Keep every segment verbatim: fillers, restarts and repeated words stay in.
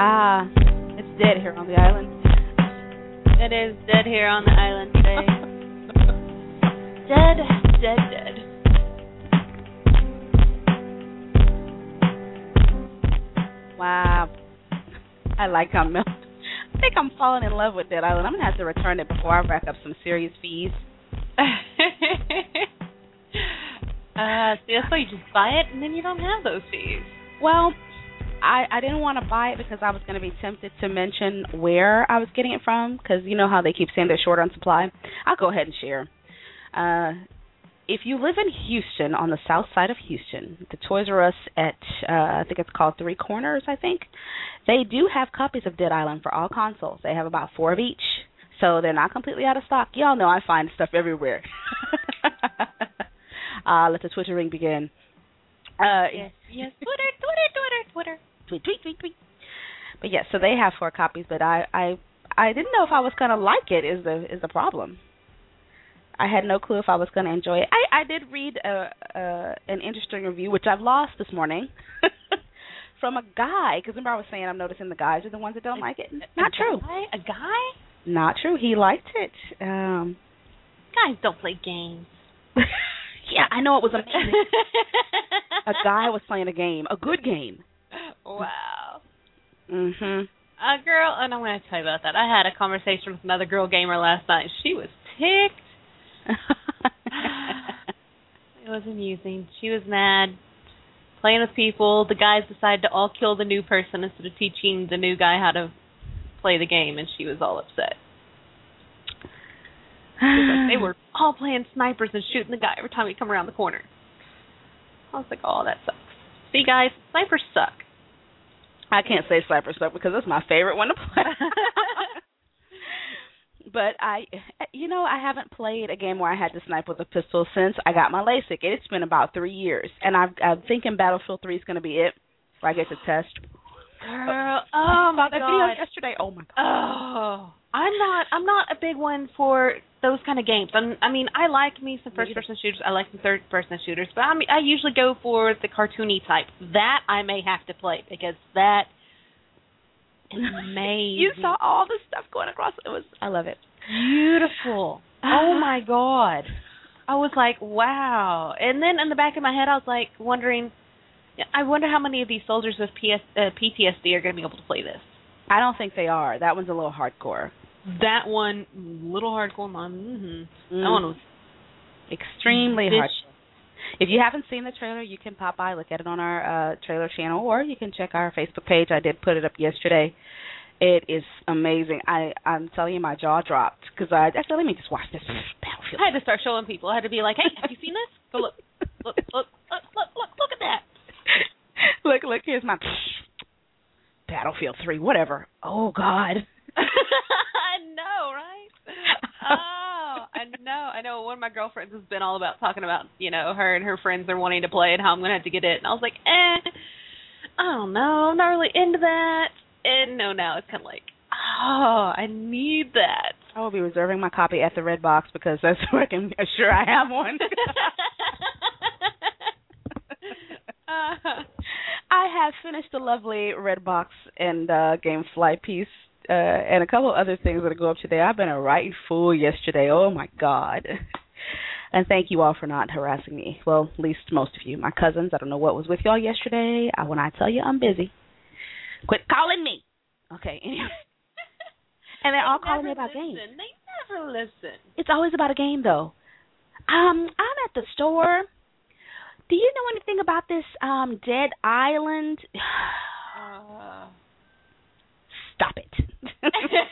Ah, it's dead here on the island. It is dead here on the island today. Dead, dead, dead. Wow. I like how Mel. I think I'm falling in love with Dead Island. I'm going to have to return it before I rack up some serious fees. uh, see, that's why you just buy it and then you don't have those fees. Well, I, I didn't want to buy it because I was going to be tempted to mention where I was getting it from, because you know how they keep saying they're short on supply. I'll go ahead and share. Uh, if you live in Houston, on the south side of Houston, the Toys R Us at, uh, I think it's called Three Corners, I think, they do have copies of Dead Island for all consoles. They have about four of each, so they're not completely out of stock. Y'all know I find stuff everywhere. uh, let the Twittering begin. Uh, yes, yes, Twitter, Twitter, Twitter, Twitter. Tweet, tweet, tweet, tweet. But yes, so they have four copies, but I, I, I didn't know if I was gonna like it. Is the is the problem? I had no clue if I was gonna enjoy it. I, I did read a, a an interesting review, which I've lost this morning, from a guy. Because remember I was saying I'm noticing the guys are the ones that don't like it. Not a true. Guy? A guy? Not true. He liked it. Um, Guys don't play games. yeah, I know it was amazing. A guy was playing a game, a good game. Wow. Mhm. A girl, and I'm going to tell you about that. I had a conversation with another girl gamer last night. She was ticked. It was amusing. She was mad, playing with people. The guys decided to all kill the new person instead of teaching the new guy how to play the game, and she was all upset. She was like, they were all playing snipers and shooting the guy every time he come around the corner. I was like, oh, that sucks. See, guys, snipers suck. I can't say snipers suck because it's my favorite one to play. But I, you know, I haven't played a game where I had to snipe with a pistol since I got my LASIK. It's been about three years, and I've, I'm thinking Battlefield three is going to be it, where I get to test. Girl, oh my that god! video yesterday. Oh my god! Oh, I'm not. I'm not a big one for those kind of games. I'm, I mean, I like me some first-person shooters. I like some third-person shooters, but I mean, I usually go for the cartoony type. That I may have to play because that is amazing. You saw all the stuff going across. It was. I love it. Beautiful. Oh my god! I was like, wow. And then in the back of my head, I was like wondering. I wonder how many of these soldiers with P S, uh, P T S D are going to be able to play this. I don't think they are. That one's a little hardcore. That one, little hardcore, mom. Mm-hmm. Mm. That one was extremely hard. If you haven't seen the trailer, you can pop by, look at it on our uh, trailer channel, or you can check our Facebook page. I did put it up yesterday. It is amazing. I, I'm telling you, my jaw dropped because I, I said, let me just watch this Battlefield. I had to start showing people. I had to be like, hey, have you seen this? Go look, look, look, look, look, look, look at that. Look, look, here's my Battlefield three, whatever. Oh, God. I know, right? Oh, I know. I know one of my girlfriends has been all about talking about, you know, her and her friends are wanting to play and how I'm going to have to get it. And I was like, eh, I don't know. I'm not really into that. And no, now it's kind of like, oh, I need that. I will be reserving my copy at the Red Box because that's where I can assure I have one. uh, I have finished a lovely Red Box and uh, Gamefly piece uh, and a couple of other things that go up today. I've been a right fool yesterday. Oh, my God. And thank you all for not harassing me. Well, at least most of you. My cousins, I don't know what was with y'all yesterday. I, when I tell you I'm busy, quit calling me. Okay, anyway. And they're they all calling me listen. about games. They never listen. It's always about a game, though. Um, I'm at the store. Do you know anything about this um, Dead Island? uh. Stop it. I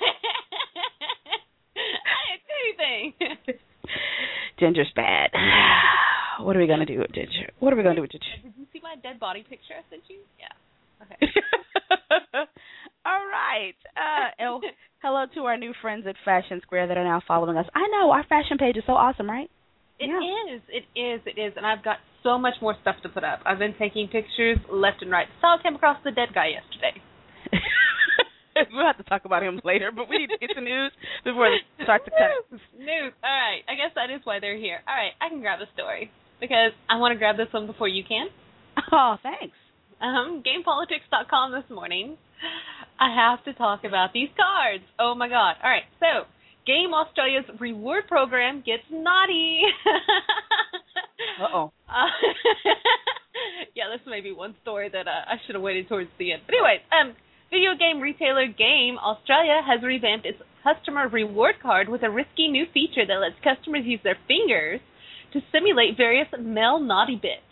didn't do anything. Ginger's bad. What are we going to do with Ginger? What are we going to do with Ginger? Did you see my dead body picture I sent you? Yeah. Okay. All right. Uh, oh, hello to our new friends at Fashion Square that are now following us. I know, our fashion page is so awesome, right? It yeah. is. It is. It is. And I've got so much more stuff to put up. I've been taking pictures left and right. So I came across the dead guy yesterday. We'll have to talk about him later, but we need to get the news before they start to cut. News. News. All right. I guess that is why they're here. All right. I can grab the story because I want to grab this one before you can. Oh, thanks. Um, Game Politics dot com this morning. I have to talk about these cards. Oh, my God. All right, so Game Australia's reward program gets naughty. Uh-oh. Uh, yeah, this may be one story that uh, I should have waited towards the end. But anyways, um, video game retailer Game Australia has revamped its customer reward card with a risky new feature that lets customers use their fingers to simulate various male naughty bits.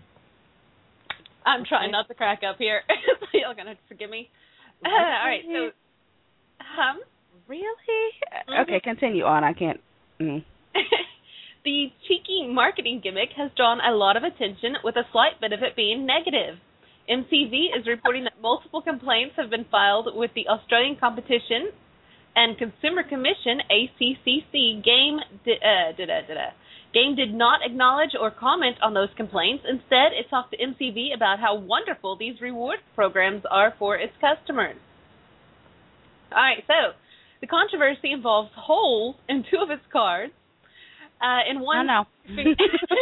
I'm trying not to crack up here, so y'all gonna forgive me. Uh, all right, so, um, really? Mm-hmm. Okay, continue on. I can't. Mm. The cheeky marketing gimmick has drawn a lot of attention, with a slight bit of it being negative. M T V is reporting that multiple complaints have been filed with the Australian Competition and Consumer Commission, A C C C. Game di- uh, da, da, da, da. Game did not acknowledge or comment on those complaints. Instead, it talked to M T V about how wonderful these reward programs are for its customers. All right, so the controversy involves holes in two of its cards. Uh, in one, no, no. in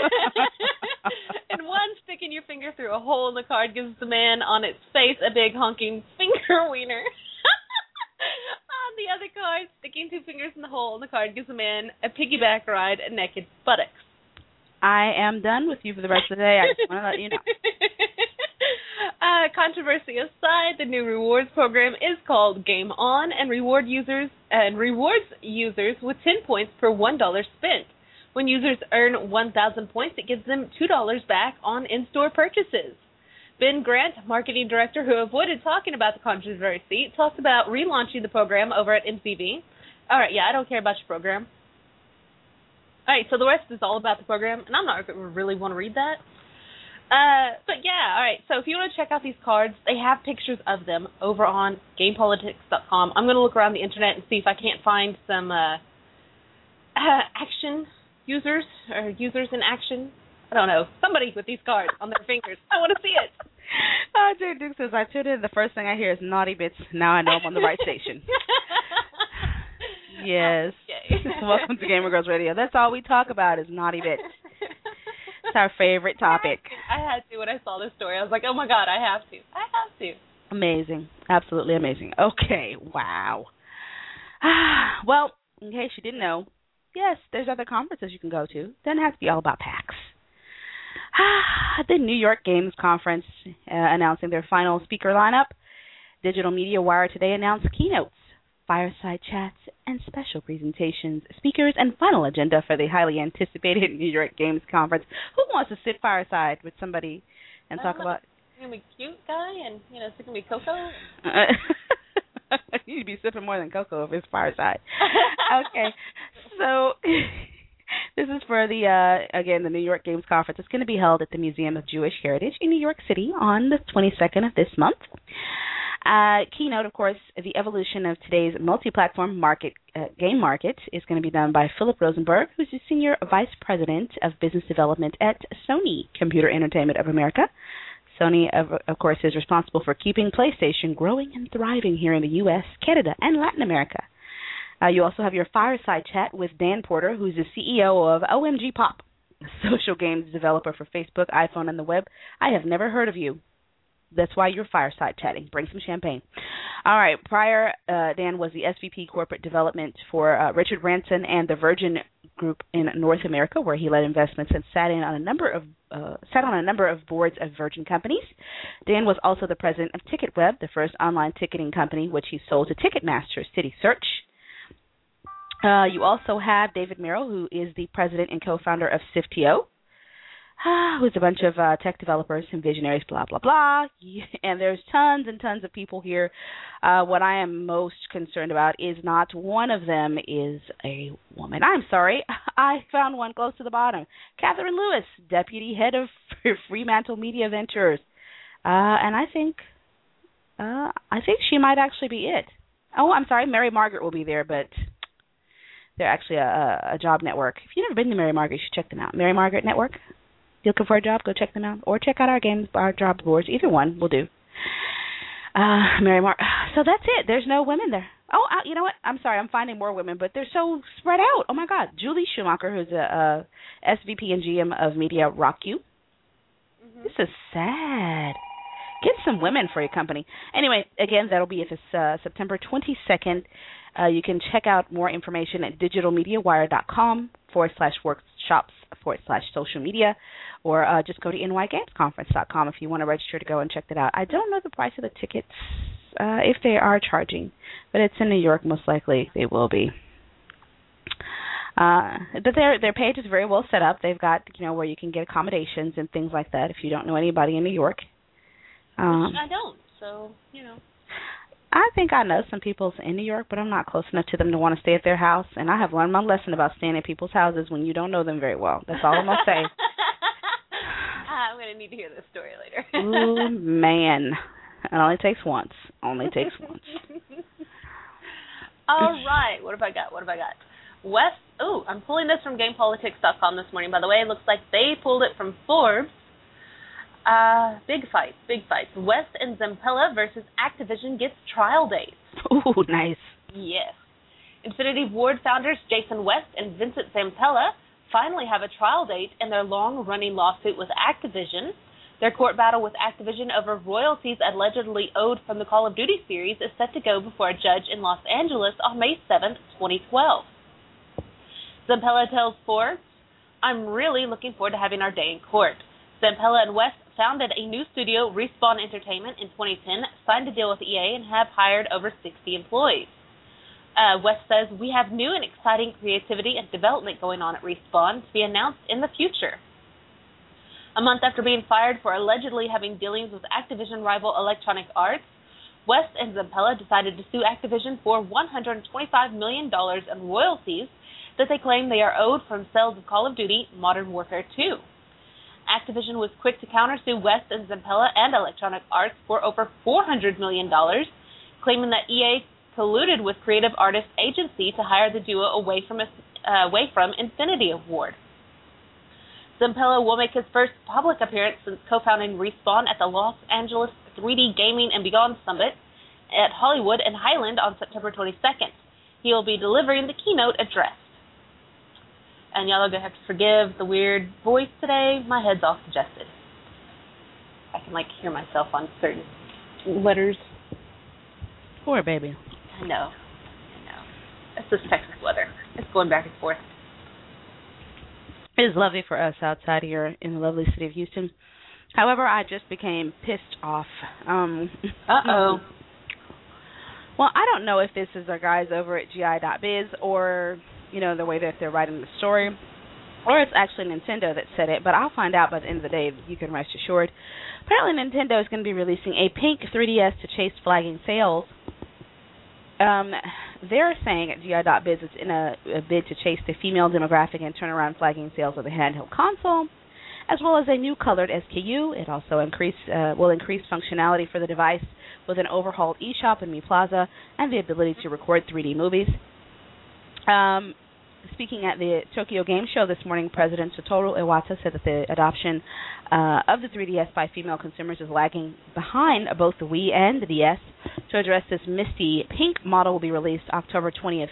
one, sticking your finger through a hole in the card gives the man on its face a big honking finger wiener. On the other card, sticking two fingers in the hole in the card gives a man a piggyback ride and naked buttocks. I am done with you for the rest of the day. I just want to let you know. Uh, controversy aside, the new rewards program is called Game On, and reward users and rewards users with ten points per one dollar spent. When users earn one thousand points, it gives them two dollars back on in-store purchases. Ben Grant, marketing director who avoided talking about the controversy, talked about relaunching the program over at M T V. All right, yeah, I don't care about your program. All right, so the rest is all about the program, and I'm not going to really want to read that. Uh, but yeah, all right, so if you want to check out these cards, they have pictures of them over on game politics dot com. I'm going to look around the internet and see if I can't find some uh, uh, action users or users in action. I don't know, somebody with these cards on their fingers. I want to see it. Oh, Jay Duke says, I tuned in. The first thing I hear is naughty bits. Now I know I'm on the right station. Yes. Okay. Welcome to Gamer Girls Radio. That's all we talk about is naughty bits. It's our favorite topic. I had to when I saw this story. I was like, oh, my God, I have to. I have to. Amazing. Absolutely amazing. Okay. Wow. Well, in case you didn't know, yes, there's other conferences you can go to. Doesn't have to be all about PAX. The New York Games Conference uh, announcing their final speaker lineup. Digital Media Wire today announced keynotes, fireside chats, and special presentations, speakers, and final agenda for the highly anticipated New York Games Conference. Who wants to sit fireside with somebody and talk about... You're going to be a cute guy and, you know, sipping me cocoa? You need to be sipping more than cocoa if it's fireside. Okay, so... This is for the, uh, again, the New York Games Conference. It's going to be held at the Museum of Jewish Heritage in New York City on the twenty-second of this month. Uh, keynote, of course, the evolution of today's multi-platform market, uh, game market is going to be done by Philip Rosenberg, who's the Senior Vice President of Business Development at Sony Computer Entertainment of America. Sony, of, of course, is responsible for keeping PlayStation growing and thriving here in the U S, Canada, and Latin America. Uh, you also have your fireside chat with Dan Porter, who's the C E O of O M G Pop, a social games developer for Facebook, iPhone, and the web. I have never heard of you. That's why you're fireside chatting. Bring some champagne. All right. Prior, uh, Dan was the S V P Corporate Development for uh, Richard Branson and the Virgin Group in North America, where he led investments and sat in on a number of uh, sat on a number of boards of Virgin companies. Dan was also the president of TicketWeb, the first online ticketing company, which he sold to Ticketmaster City Search. Uh, you also have David Merrill, who is the president and co-founder of Siftio, uh, who's a bunch of uh, tech developers and visionaries, blah, blah, blah. And there's tons and tons of people here. Uh, what I am most concerned about is not one of them is a woman. I'm sorry. I found one close to the bottom. Catherine Lewis, deputy head of Fremantle Media Ventures. Uh, and I think, uh, I think she might actually be it. Oh, I'm sorry. Mary Margaret will be there, but... They're actually a, a job network. If you've never been to Mary Margaret, you should check them out. Mary Margaret Network. If you're looking for a job, go check them out. Or check out our games, our job boards. Either one will do. Uh, Mary Mar. So that's it. There's no women there. Oh, uh, you know what? I'm sorry. I'm finding more women, but they're so spread out. Oh, my God. Julie Schumacher, who's a, a S V P and G M of Media Rock You. Mm-hmm. This is sad. Get some women for your company. Anyway, again, that'll be this uh, September twenty-second. Uh, you can check out more information at digitalmediawire.com forward slash workshops forward slash social media, or uh, just go to n y games conference dot com if you want to register to go and check that out. I don't know the price of the tickets, uh, if they are charging, but it's in New York. Most likely they will be. Uh, but their their page is very well set up. They've got, you know, where you can get accommodations and things like that if you don't know anybody in New York. Um, Which I don't, so, you know. I think I know some people in New York, but I'm not close enough to them to want to stay at their house. And I have learned my lesson about staying at people's houses when you don't know them very well. That's all I'm going to say. I'm going to need to hear this story later. Ooh, man. It only takes once. Only takes once. All right. What have I got? What have I got? West, oh, I'm pulling this from game politics dot com this morning, by the way. It looks like they pulled it from Forbes. Uh, big fight, big fight. West and Zampella versus Activision gets trial dates. Ooh, nice. Yes. Infinity Ward founders Jason West and Vincent Zampella finally have a trial date in their long-running lawsuit with Activision. Their court battle with Activision over royalties allegedly owed from the Call of Duty series is set to go before a judge in Los Angeles on May seventh, twenty twelve. Zampella tells Forbes, "I'm really looking forward to having our day in court." Zampella and West founded a new studio, Respawn Entertainment, in twenty ten, signed a deal with E A, and have hired over sixty employees. Uh, West says, "We have new and exciting creativity and development going on at Respawn to be announced in the future." A month after being fired for allegedly having dealings with Activision rival Electronic Arts, West and Zampella decided to sue Activision for one hundred twenty-five million dollars in royalties that they claim they are owed from sales of Call of Duty Modern Warfare two. Activision was quick to countersue West and Zampella and Electronic Arts for over four hundred million dollars, claiming that E A colluded with Creative Artists Agency to hire the duo away from, uh, away from Infinity Ward. Zampella will make his first public appearance since co-founding Respawn at the Los Angeles three D Gaming and Beyond Summit at Hollywood and Highland on September twenty-second. He will be delivering the keynote address. And y'all are going to have to forgive the weird voice today. My head's all congested. I can, like, hear myself on certain letters. Poor baby. I know. I know. It's this Texas weather. It's going back and forth. It is lovely for us outside here in the lovely city of Houston. However, I just became pissed off. Um, Uh-oh. Well, I don't know if this is our guys over at G I dot biz or, you know, the way that they're writing the story, or it's actually Nintendo that said it, but I'll find out by the end of the day, you can rest assured. Apparently Nintendo is going to be releasing a pink three D S to chase flagging sales. Um, they're saying at G I dot biz it's in a, a bid to chase the female demographic and turn around flagging sales of the handheld console, as well as a new colored S K U. It also increase uh, will increase functionality for the device with an overhauled eShop in Mi Plaza and the ability to record three D movies. Um, speaking at the Tokyo Game Show this morning, President Satoru Iwata said that the adoption uh, of the three D S by female consumers is lagging behind both the Wii and the D S. To address this, Misty Pink model will be released October twentieth.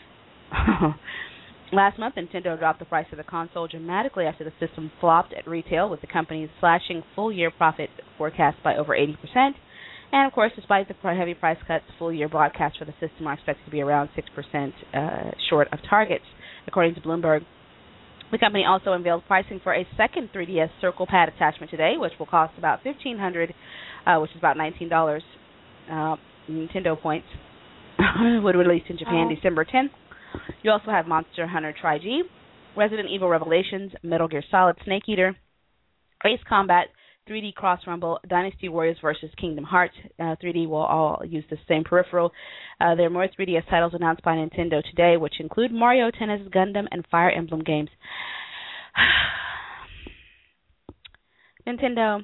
Last month, Nintendo dropped the price of the console dramatically after the system flopped at retail, with the company slashing full-year profit forecast by over eighty percent. And, of course, despite the heavy price cuts, full-year broadcasts for the system are expected to be around six percent uh, short of targets, according to Bloomberg. The company also unveiled pricing for a second three D S Circle Pad attachment today, which will cost about fifteen hundred dollars, uh, which is about nineteen dollars uh, Nintendo points. Would release in Japan oh. December tenth. You also have Monster Hunter Tri-G, Resident Evil Revelations, Metal Gear Solid Snake Eater, Ace Combat, three D Cross Rumble, Dynasty Warriors versus Kingdom Hearts. Uh, three D will all use the same peripheral. Uh, there are more three D S titles announced by Nintendo today, which include Mario Tennis, Gundam, and Fire Emblem games. Nintendo,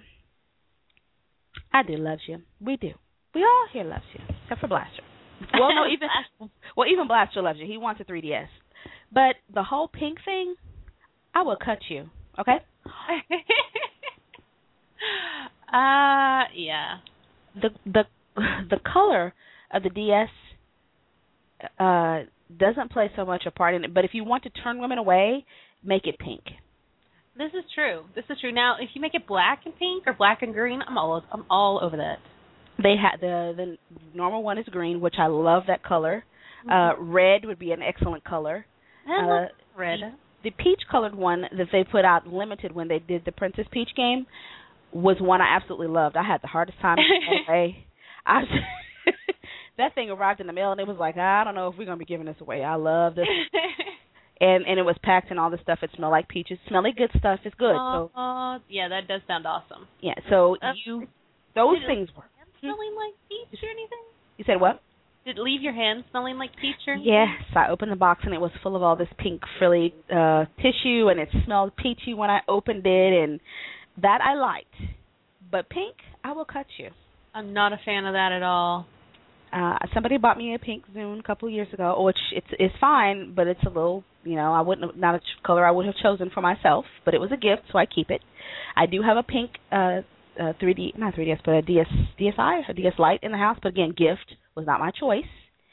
I do love you. We do. We all here loves you, except for Blaster. Well, no, even well, even Blaster loves you. He wants a three D S. But the whole pink thing, I will cut you. Okay? uh, yeah. The the the color of the D S uh, doesn't play so much a part in it. But if you want to turn women away, make it pink. This is true. This is true. Now, if you make it black and pink or black and green, I'm all I'm all over that. They had the the normal one is green, which I love that color. Uh, red would be an excellent color. I love Uh, red. The, the peach colored one that they put out limited when they did the Princess Peach game was one I absolutely loved. I had the hardest time giving it away. I that thing arrived in the mail and it was like, I don't know if we're gonna be giving this away. I love this. And and it was packed in all this stuff. It smelled like peaches. Smelly good stuff. It's good. Oh, so uh, yeah, that does sound awesome. yeah. So uh, you those did things were smelling like peach or anything? You said what? Did it leave your hand smelling like peach or anything? Yes. I opened the box and it was full of all this pink frilly uh, tissue, and it smelled peachy when I opened it, and that I liked. But pink, I will cut you. I'm not a fan of that at all. Uh, somebody bought me a pink Zune a couple of years ago, which it's it's fine, but it's a little, you know, I wouldn't have, not a ch- color I would have chosen for myself, but it was a gift, so I keep it. I do have a pink uh, uh, three D, not three D S, but a D S, D S I, a D S Lite in the house, but again, gift was not my choice.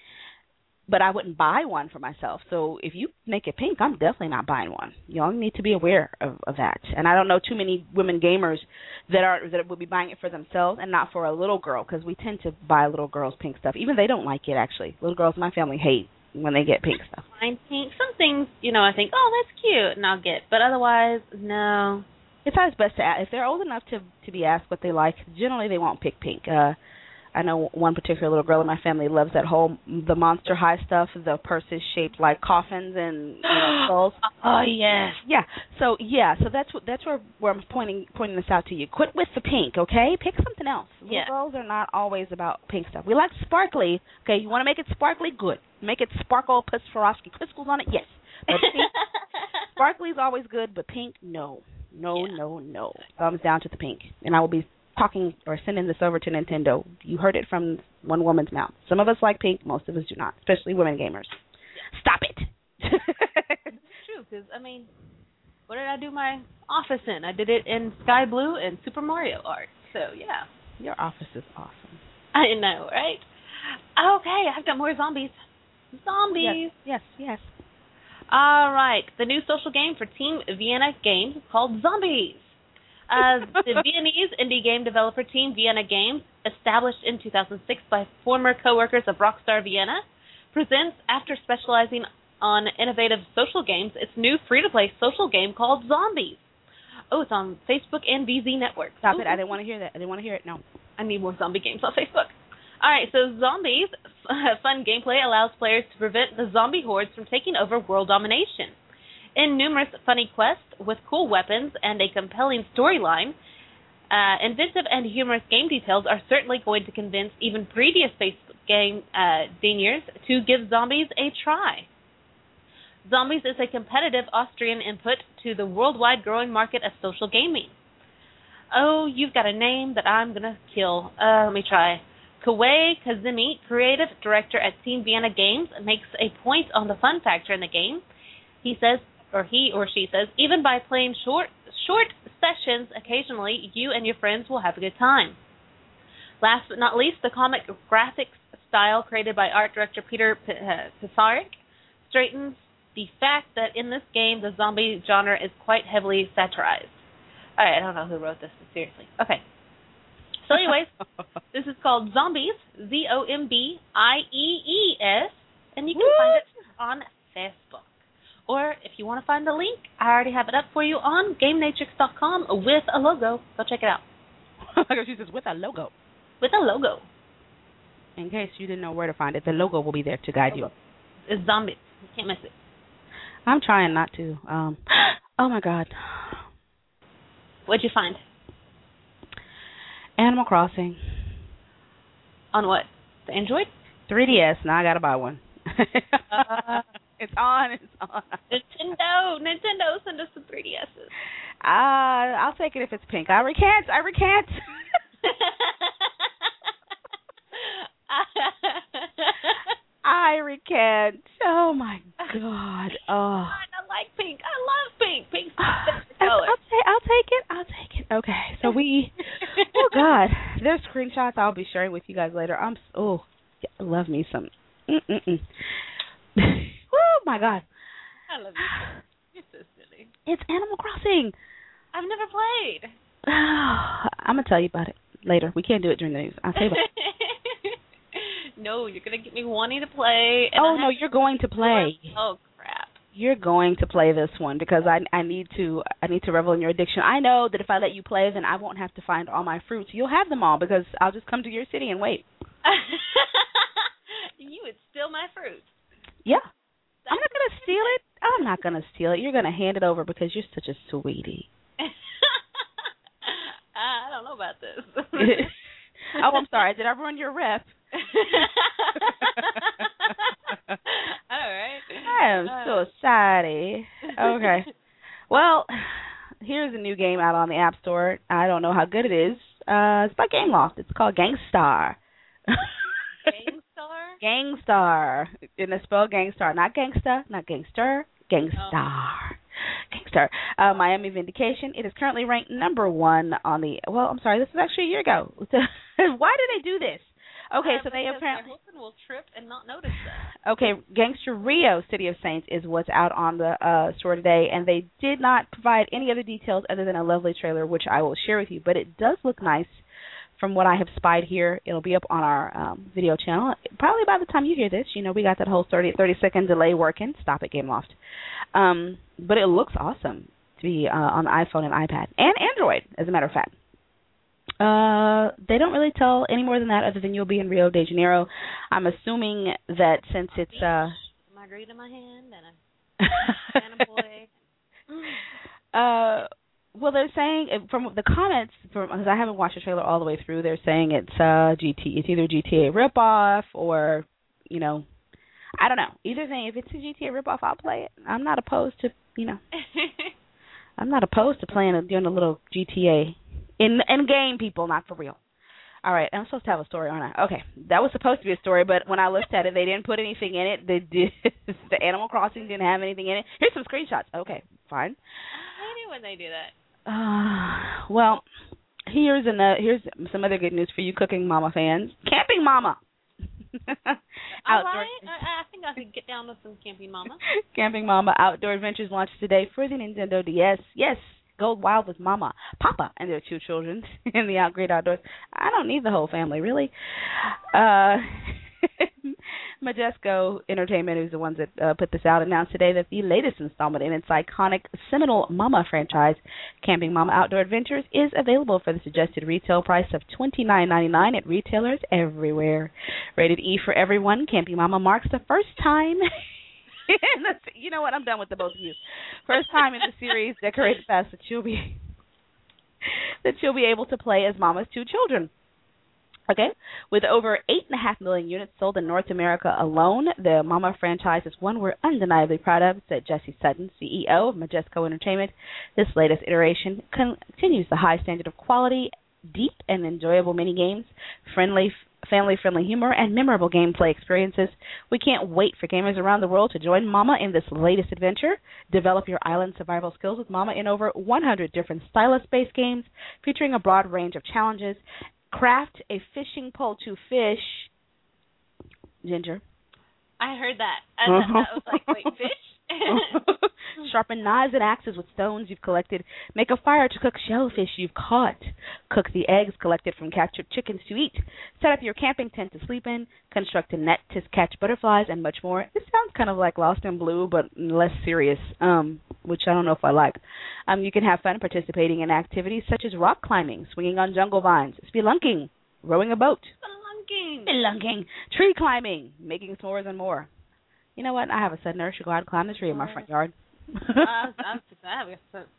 But I wouldn't buy one for myself. So if you make it pink, I'm definitely not buying one. Y'all need to be aware of, of that. And I don't know too many women gamers that are that would be buying it for themselves and not for a little girl, because we tend to buy little girls pink stuff. Even they don't like it, actually. Little girls in my family hate when they get pink stuff. Fine pink. Some things, you know, I think, oh, that's cute, and I'll get. But otherwise, no. It's always best to ask. If they're old enough to to be asked what they like, generally they won't pick pink. Uh, I know one particular little girl in my family loves that whole the Monster High stuff, the purses shaped like coffins and you know, skulls. Oh yes, yeah. So yeah, so that's what that's where where I'm pointing pointing this out to you. Quit with the pink, okay? Pick something else. Little yeah. girls are not always about pink stuff. We like sparkly. Okay, you want to make it sparkly? Good. Make it sparkle, put Swarovski crystals on it. Yes. But pink, sparkly is always good, but pink, no, no, yeah. no, no. Thumbs down to the pink, and I will be talking or sending this over to Nintendo. You heard it from one woman's mouth. Some of us like pink, most of us do not, especially women gamers. Yeah. Stop it. It's true, because, I mean, what did I do my office in? I did it in sky blue and Super Mario art. So, yeah. Your office is awesome. I know, right? Okay, I've got more zombies. Zombies. Yes, yes, yes. All right. The new social game for Team Vienna Games is called Zombies. Uh, the Viennese indie game developer Team Vienna Games, established in two thousand six by former co-workers of Rockstar Vienna, presents, after specializing on innovative social games, its new free-to-play social game called Zombies. Oh, it's on Facebook and V Z Network. Stop Ooh. it. I didn't want to hear that. I didn't want to hear it. No. I need more zombie games on Facebook. All right, so Zombies, fun gameplay allows players to prevent the zombie hordes from taking over world domination. In numerous funny quests with cool weapons and a compelling storyline, uh, inventive and humorous game details are certainly going to convince even previous Facebook game uh, deniers to give Zombies a try. Zombies is a competitive Austrian input to the worldwide growing market of social gaming. Oh, you've got a name that I'm going to kill. Uh, let me try. Kawei Kazumi, creative director at Team Vienna Games, makes a point on the fun factor in the game. He says, or he or she says, even by playing short short sessions occasionally, you and your friends will have a good time. Last but not least, the comic graphics style created by art director Peter P- uh, Pisarik straightens the fact that in this game the zombie genre is quite heavily satirized. All right, I don't know who wrote this, but seriously. Okay. So anyways, this is called Zombies, Z O M B I E E S, and you can Woo! Find it on Facebook. Or if you want to find the link, I already have it up for you on Game Natrix dot com with a logo. Go check it out. She says with a logo. With a logo. In case you didn't know where to find it, the logo will be there to guide logo. you. It's Zombies. You can't miss it. I'm trying not to. Um, oh, my God. What'd you find? Animal Crossing. On what? The Android? three D S. Now I got to buy one. uh, it's on. It's on. Nintendo. Nintendo, send us some three D S's. Uh, I'll take it if it's pink. I recant. I recant. I recant. Oh, my God. Oh. I like pink. I love pink. Pink's my favorite I'll, color. I'll, ta- I'll take it. I'll take it. Okay. So we, oh, God. There's screenshots I'll be sharing with you guys later. I'm, oh, I love me some. Mm-mm-mm. Oh, my God. I love you. You're so silly. It's Animal Crossing. I've never played. I'm going to tell you about it. later. We can't do it during the news. I'll tell you what. No, you're going to get me wanting to play. And oh, I no, you're going to play. Oh, crap. You're going to play this one because I I need to I need to revel in your addiction. I know that if I let you play, then I won't have to find all my fruits. You'll have them all because I'll just come to your city and wait. You would steal my fruit. Yeah. I'm not going to steal it. I'm not going to steal it. You're going to hand it over because you're such a sweetie. I don't know about this. Oh, I'm sorry. Did I ruin your rep? All right. I am so sorry. Okay. Well, here's a new game out on the App Store. I don't know how good it is. Uh, it's by Gameloft. It's called Gangstar. Gangstar? Gangstar. And it's spelled Gangstar. Not Gangsta, not Gangster. Gangstar. Oh. Gangstar. Uh, Miami Vindication. It is currently ranked number one on the, well, I'm sorry, this was actually a year ago. Why did they do this? Okay, uh, so they apparently... My husband will trip and not notice that. Okay, Gangster Rio City of Saints is what's out on the uh, store today, and they did not provide any other details other than a lovely trailer, which I will share with you. But it does look nice from what I have spied here. It'll be up on our um, video channel. Probably by the time you hear this, you know, we got that whole thirty, thirty second delay working. Stop it, Gameloft. Um, but it looks awesome to be uh, on the iPhone and iPad and Android, as a matter of fact. Uh, they don't really tell any more than that other than you'll be in Rio de Janeiro. I'm assuming that since it's... Uh, margarita in my hand and a, and a boy. uh, well, they're saying, from the comments, because I haven't watched the trailer all the way through, they're saying it's uh, G T, it's either G T A ripoff or, you know, I don't know. Either thing, if it's a G T A ripoff, I'll play it. I'm not opposed to, you know, I'm not opposed to playing a, doing a little G T A. In in game, people, not for real. All right, I'm supposed to have a story, aren't I? Okay, that was supposed to be a story, but when I looked at it, they didn't put anything in it. They did, the Animal Crossing didn't have anything in it. Here's some screenshots. Okay, fine. I hate it when they do that. Uh, well, here's another, here's some other good news for you Cooking Mama fans. Camping Mama. All right, I, I think I could get down with some Camping Mama. Camping Mama Outdoor Adventures launches today for the Nintendo D S. Yes. Go wild with Mama, Papa, and their two children in the out great outdoors. I don't need the whole family, really. Uh, Majesco Entertainment, who's the ones that uh, put this out, announced today that the latest installment in its iconic seminal Mama franchise, Camping Mama Outdoor Adventures, is available for the suggested retail price of twenty-nine ninety-nine at retailers everywhere. Rated E for everyone, Camping Mama marks the first time... You know what? I'm done with the both of you. First time in the series, decorated fast that you'll be that you'll be able to play as Mama's two children. Okay, with over eight and a half million units sold in North America alone, the Mama franchise is one we're undeniably proud of," said Jesse Sutton, C E O of Majesco Entertainment. This latest iteration continues the high standard of quality, deep and enjoyable mini games, friendly. family-friendly humor, and memorable gameplay experiences. We can't wait for gamers around the world to join Mama in this latest adventure. Develop your island survival skills with Mama in over one hundred different stylus-based games featuring a broad range of challenges. Craft a fishing pole to fish. Ginger. I heard that. I, uh-huh. I was like, wait, fish? Sharpen knives and axes with stones you've collected. Make a fire to cook shellfish you've caught. Cook the eggs collected from captured chickens to eat. Set up your camping tent to sleep in. Construct a net to catch butterflies and much more. This sounds kind of like Lost in Blue, but less serious, um, which I don't know if I like. Um, you can have fun participating in activities such as rock climbing, swinging on jungle vines, spelunking, rowing a boat, spelunking, spelunking, tree climbing, making s'mores, and more. You know what? I have a sudden urge to go out and climb the tree in my front yard. uh, I'm, I'm,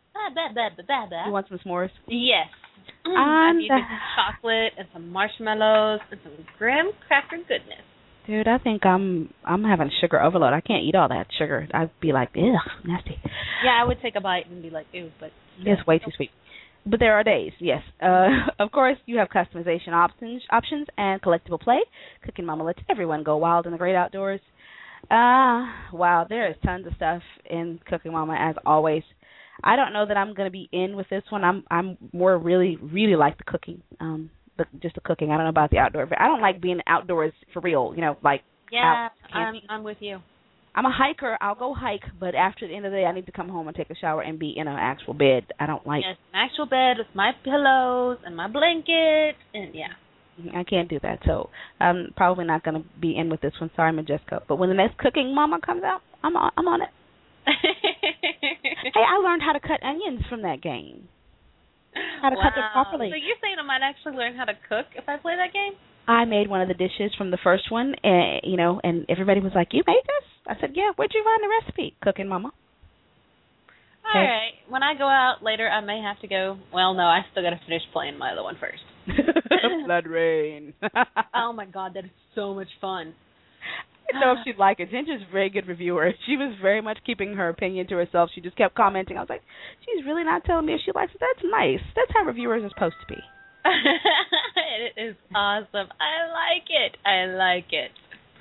you want some s'mores? Yes. Mm, I need some chocolate and some marshmallows and some graham cracker goodness. Dude, I think I'm I'm having sugar overload. I can't eat all that sugar. I'd be like, ugh, nasty. Yeah, I would take a bite and be like, ew, but... Yeah. It's way too sweet. But there are days, yes. Uh, of course, you have customization options, options and collectible play. Cooking Mama lets everyone go wild in the great outdoors. Uh, wow, there is tons of stuff in Cooking Mama, as always. I don't know that I'm going to be in with this one. I'm I'm more really, really like the cooking, um, the, just the cooking. I don't know about the outdoor. I don't like being outdoors for real, you know, like Yeah, I'm, I'm with you. I'm a hiker. I'll go hike, but after the end of the day, I need to come home and take a shower and be in an actual bed. I don't like. Yes, an actual bed with my pillows and my blanket, and yeah. I can't do that, so I'm probably not going to be in with this one. Sorry, Majesco. But when the next Cooking Mama comes out, I'm on, I'm on it. Hey, I learned how to cut onions from that game. How to wow. cut them properly. So you're saying I might actually learn how to cook if I play that game? I made one of the dishes from the first one, and you know, and everybody was like, "You made this?" I said, "Yeah." Where'd you find the recipe? Cooking Mama. All okay. right. When I go out later, I may have to go. Well, no, I still got to finish playing my other one first. Blood Rain. Oh my God, that is so much fun. I don't know if she'd like it. Ginger's a very good reviewer. She was very much keeping her opinion to herself. She just kept commenting. I was like, she's really not telling me if she likes it. That's nice. That's how reviewers are supposed to be. It is awesome. I like it. I like it.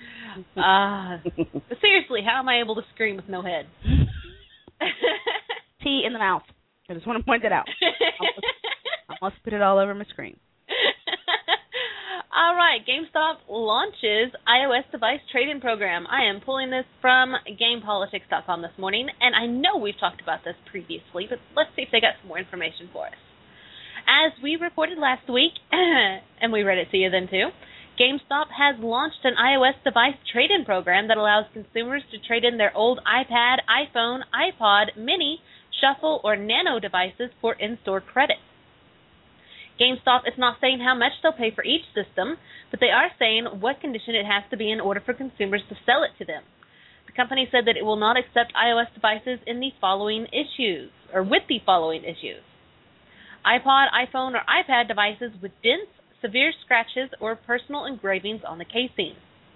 Uh, seriously, how am I able to scream with no head? Tea in the mouth. I just want to point that out. I'm going to spit it all over my screen. All right, GameStop launches iOS device trade-in program. I am pulling this from game politics dot com this morning, and I know we've talked about this previously, but let's see if they got some more information for us. As we reported last week, and we read it to you then too, GameStop has launched an iOS device trade-in program that allows consumers to trade in their old iPad, iPhone, iPod, Mini, Shuffle, or Nano devices for in-store credit. GameStop is not saying how much they'll pay for each system, but they are saying what condition it has to be in order for consumers to sell it to them. The company said that it will not accept iOS devices in the following issues, or with the following issues: iPod, iPhone, or iPad devices with dents, severe scratches, or personal engravings on the casing.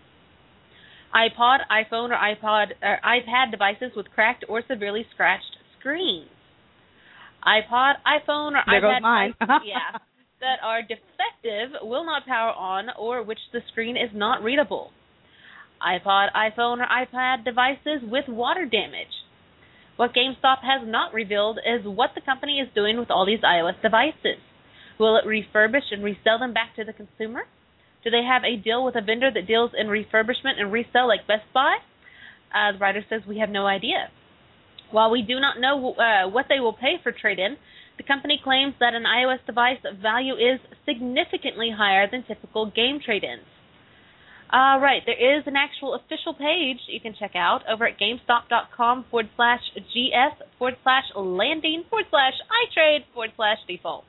iPod, iPhone, or iPod, or iPad devices with cracked or severely scratched screens. iPod, iPhone, or there iPad goes mine. devices, yeah, that are defective, will not power on, or which the screen is not readable. iPod, iPhone, or iPad devices with water damage. What GameStop has not revealed is what the company is doing with all these iOS devices. Will it refurbish and resell them back to the consumer? Do they have a deal with a vendor that deals in refurbishment and resell like Best Buy? Uh, the writer says we have no idea. While we do not know uh, what they will pay for trade-in, the company claims that an iOS device value is significantly higher than typical game trade-ins. All right, there is an actual official page you can check out over at GameStop.com forward slash GS forward slash landing forward slash iTrade forward slash default.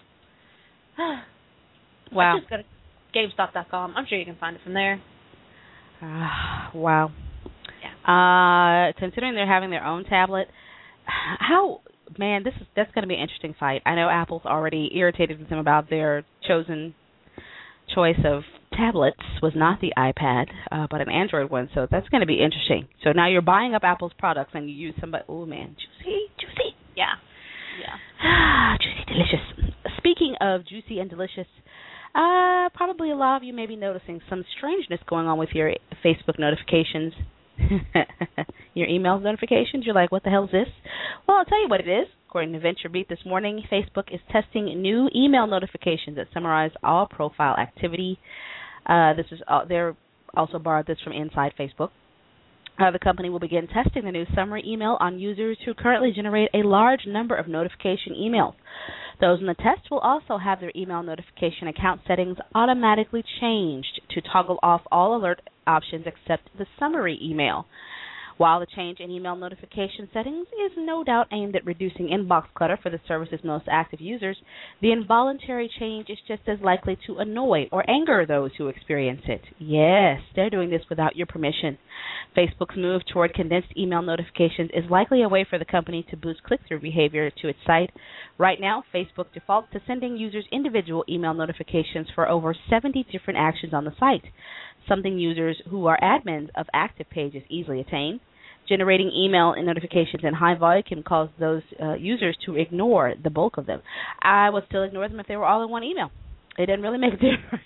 Wow. Just go to GameStop dot com. I'm sure you can find it from there. Uh, wow. Yeah. Uh, considering they're having their own tablet, how, man, this is that's going to be an interesting fight. I know Apple's already irritated with them about their chosen choice of tablets was not the iPad, uh, but an Android one, so that's going to be interesting. So now you're buying up Apple's products and you use somebody, oh man, juicy, juicy. Yeah. Yeah. Juicy, delicious. Speaking of juicy and delicious, uh, probably a lot of you may be noticing some strangeness going on with your Facebook notifications. Your email notifications. You're like, what the hell is this? Well, I'll tell you what it is. According to VentureBeat this morning, Facebook is testing new email notifications that summarize all profile activity. Uh, this is uh, they're also borrowed this from Inside Facebook. Uh, the company will begin testing the new summary email on users who currently generate a large number of notification emails. Those in the test will also have their email notification account settings automatically changed to toggle off all alert options except the summary email. While the change in email notification settings is no doubt aimed at reducing inbox clutter for the service's most active users, the involuntary change is just as likely to annoy or anger those who experience it. Yes, they're doing this without your permission. Facebook's move toward condensed email notifications is likely a way for the company to boost click-through behavior to its site. Right now, Facebook defaults to sending users individual email notifications for over seventy different actions on the site, something users who are admins of active pages easily attain. Generating email and notifications in high volume can cause those uh, users to ignore the bulk of them. I would still ignore them if they were all in one email. It doesn't really make a difference.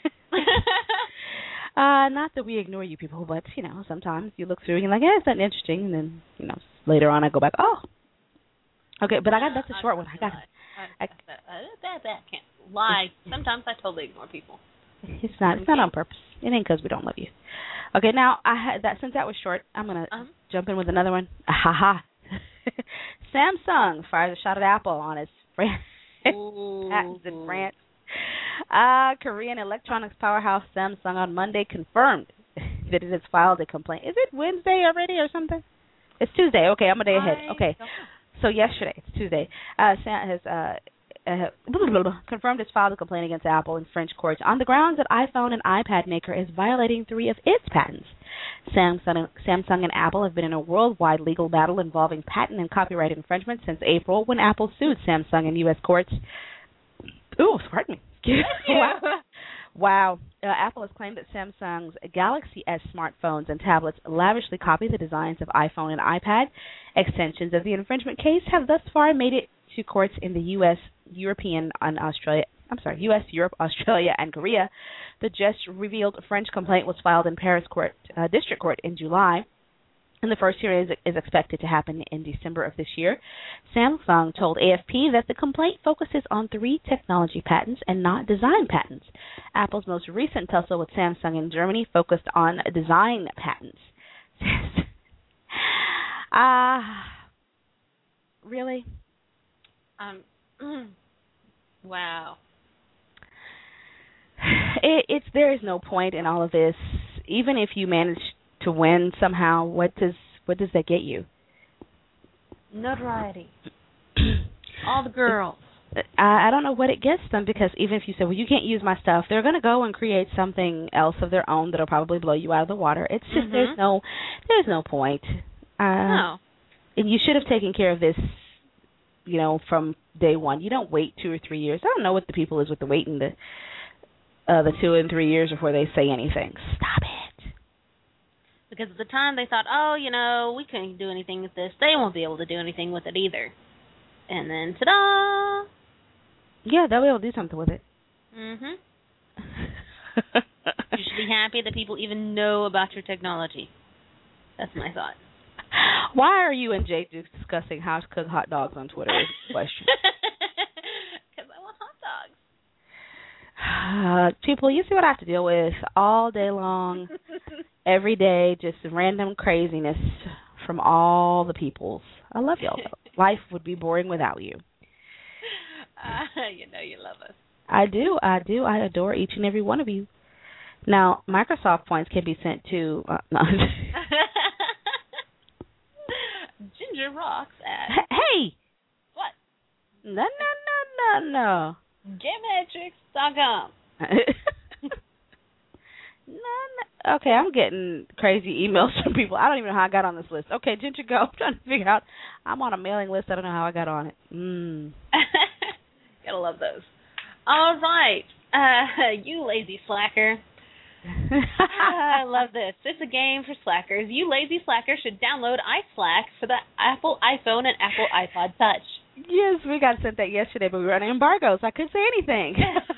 uh, not that we ignore you people, but, you know, sometimes you look through and you're like, yeah, it's not interesting, and then, you know, later on I go back, oh. Okay, but I got that's a short one. I got it. I, I, I, I can't lie. Sometimes I totally ignore people. It's not. It's not on purpose. It ain't because we don't love you. Okay, now I had that. Since that was short, I'm gonna um, jump in with another one? Ha ha. Samsung fires a shot at Apple on its patents in France. Uh, Korean electronics powerhouse Samsung on Monday confirmed that it has filed a complaint. Is it Wednesday already or something? It's Tuesday. Okay, I'm a day ahead. Okay, so yesterday, it's Tuesday. Uh, Sam has uh, uh, blah, blah, blah, confirmed it's filed a complaint against Apple in French courts on the grounds that iPhone and iPad maker is violating three of its patents. Samsung, Samsung and Apple have been in a worldwide legal battle involving patent and copyright infringement since April, when Apple sued Samsung in U S courts. Ooh, pardon me. Wow. Wow. Uh, Apple has claimed that Samsung's Galaxy S smartphones and tablets lavishly copy the designs of iPhone and iPad. Extensions of the infringement case have thus far made it to courts in the U S, European, and Australia. I'm sorry, U S, Europe, Australia, and Korea. The just revealed French complaint was filed in Paris court, uh, District Court in July, and the first hearing is, is expected to happen in December of this year. Samsung told A F P that the complaint focuses on three technology patents and not design patents. Apple's most recent tussle with Samsung in Germany focused on design patents. Ah, uh, really? Um. Wow. It, it's there is no point in all of this. Even if you manage to win somehow, what does what does that get you? Notoriety. All the girls. I, I don't know what it gets them, because even if you say, well, you can't use my stuff, they're going to go and create something else of their own that'll probably blow you out of the water. It's just mm-hmm. there's no there's no point. Uh, no. And you should have taken care of this, you know, from day one. You don't wait two or three years. I don't know what the people is with the waiting the uh, the two and three years before they say anything. Stop it. Because at the time they thought, oh, you know, we couldn't do anything with this. They won't be able to do anything with it either. And then, ta-da! Yeah, they'll be able to do something with it. Mm-hmm. You should be happy that people even know about your technology. That's my thought. Why are you and Jake discussing how to cook hot dogs on Twitter is the question. Because I want hot dogs. Uh, people, you see what I have to deal with all day long, every day, just random craziness from all the peoples. I love y'all, though. Life would be boring without you. Uh, you know you love us. I do. I do. I adore each and every one of you. Now, Microsoft points can be sent to... Uh, no. Ginger rocks at... Hey! What? No, no, no, no, no. Geometrics dot com. no, no. Okay, I'm getting crazy emails from people. I don't even know how I got on this list. Okay, Ginger, go. I'm trying to figure out. I'm on a mailing list. I don't know how I got on it. Mm. Gotta love those. All right. Uh, you lazy slacker. I love this. It's a game for slackers. You lazy slacker should download iSlack for the Apple iPhone and Apple iPod Touch. Yes, we got sent that yesterday, but we were on embargo, so I couldn't say anything.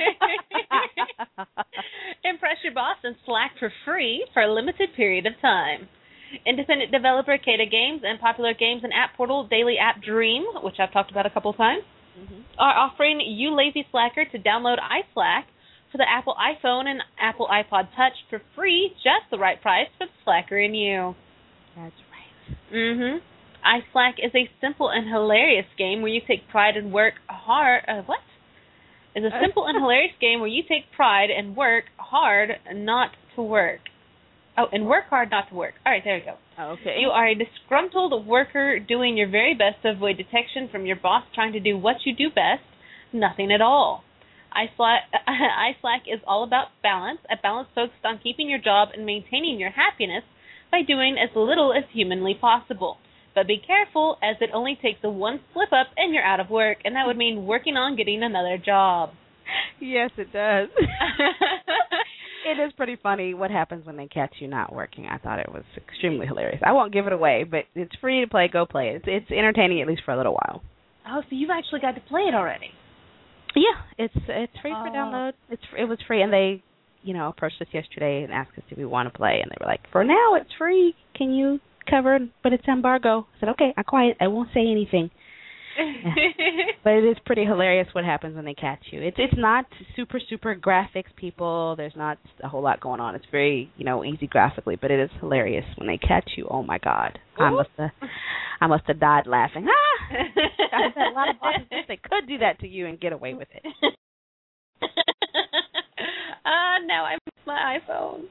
Impress your boss and Slack for free for a limited period of time. Independent developer Kada Games and popular games and app portal Daily App Dream, which I've talked about a couple times, mm-hmm. are offering you lazy slacker to download iSlack for the Apple iPhone and Apple iPod Touch for free, just the right price for the slacker in you. That's right. Mm-hmm. iSlack is a simple and hilarious game where you take pride and work hard. Uh, what? Is a simple and hilarious game where you take pride and work hard not to work. Oh, and work hard not to work. All right, there you go. Oh, okay. You are a disgruntled worker doing your very best to avoid detection from your boss trying to do what you do best, nothing at all. iSlack, iSlack is all about balance, a balance focused on keeping your job and maintaining your happiness by doing as little as humanly possible. But be careful, as it only takes a one slip up and you're out of work, and that would mean working on getting another job. Yes, it does. It is pretty funny what happens when they catch you not working. I thought it was extremely hilarious. I won't give it away, but it's free to play. Go play it. It's, it's entertaining, at least for a little while. Oh, so you've actually got to play it already? Yeah, it's it's free oh. for download. It's it was free, and they, you know, approached us yesterday and asked us if we want to play, and they were like, "For now, it's free. Can you cover it? But it's embargo." I said, "Okay, I'm quiet. I won't say anything." But it is pretty hilarious what happens when they catch you. It's it's not super super graphics, people. There's not a whole lot going on. It's very, you know, easy graphically, but it is hilarious when they catch you. Oh my God, Ooh. I must have I must have died laughing. Ah, I bet a lot of bosses wish they could do that to you and get away with it. Ah, uh, now I miss my iPhone.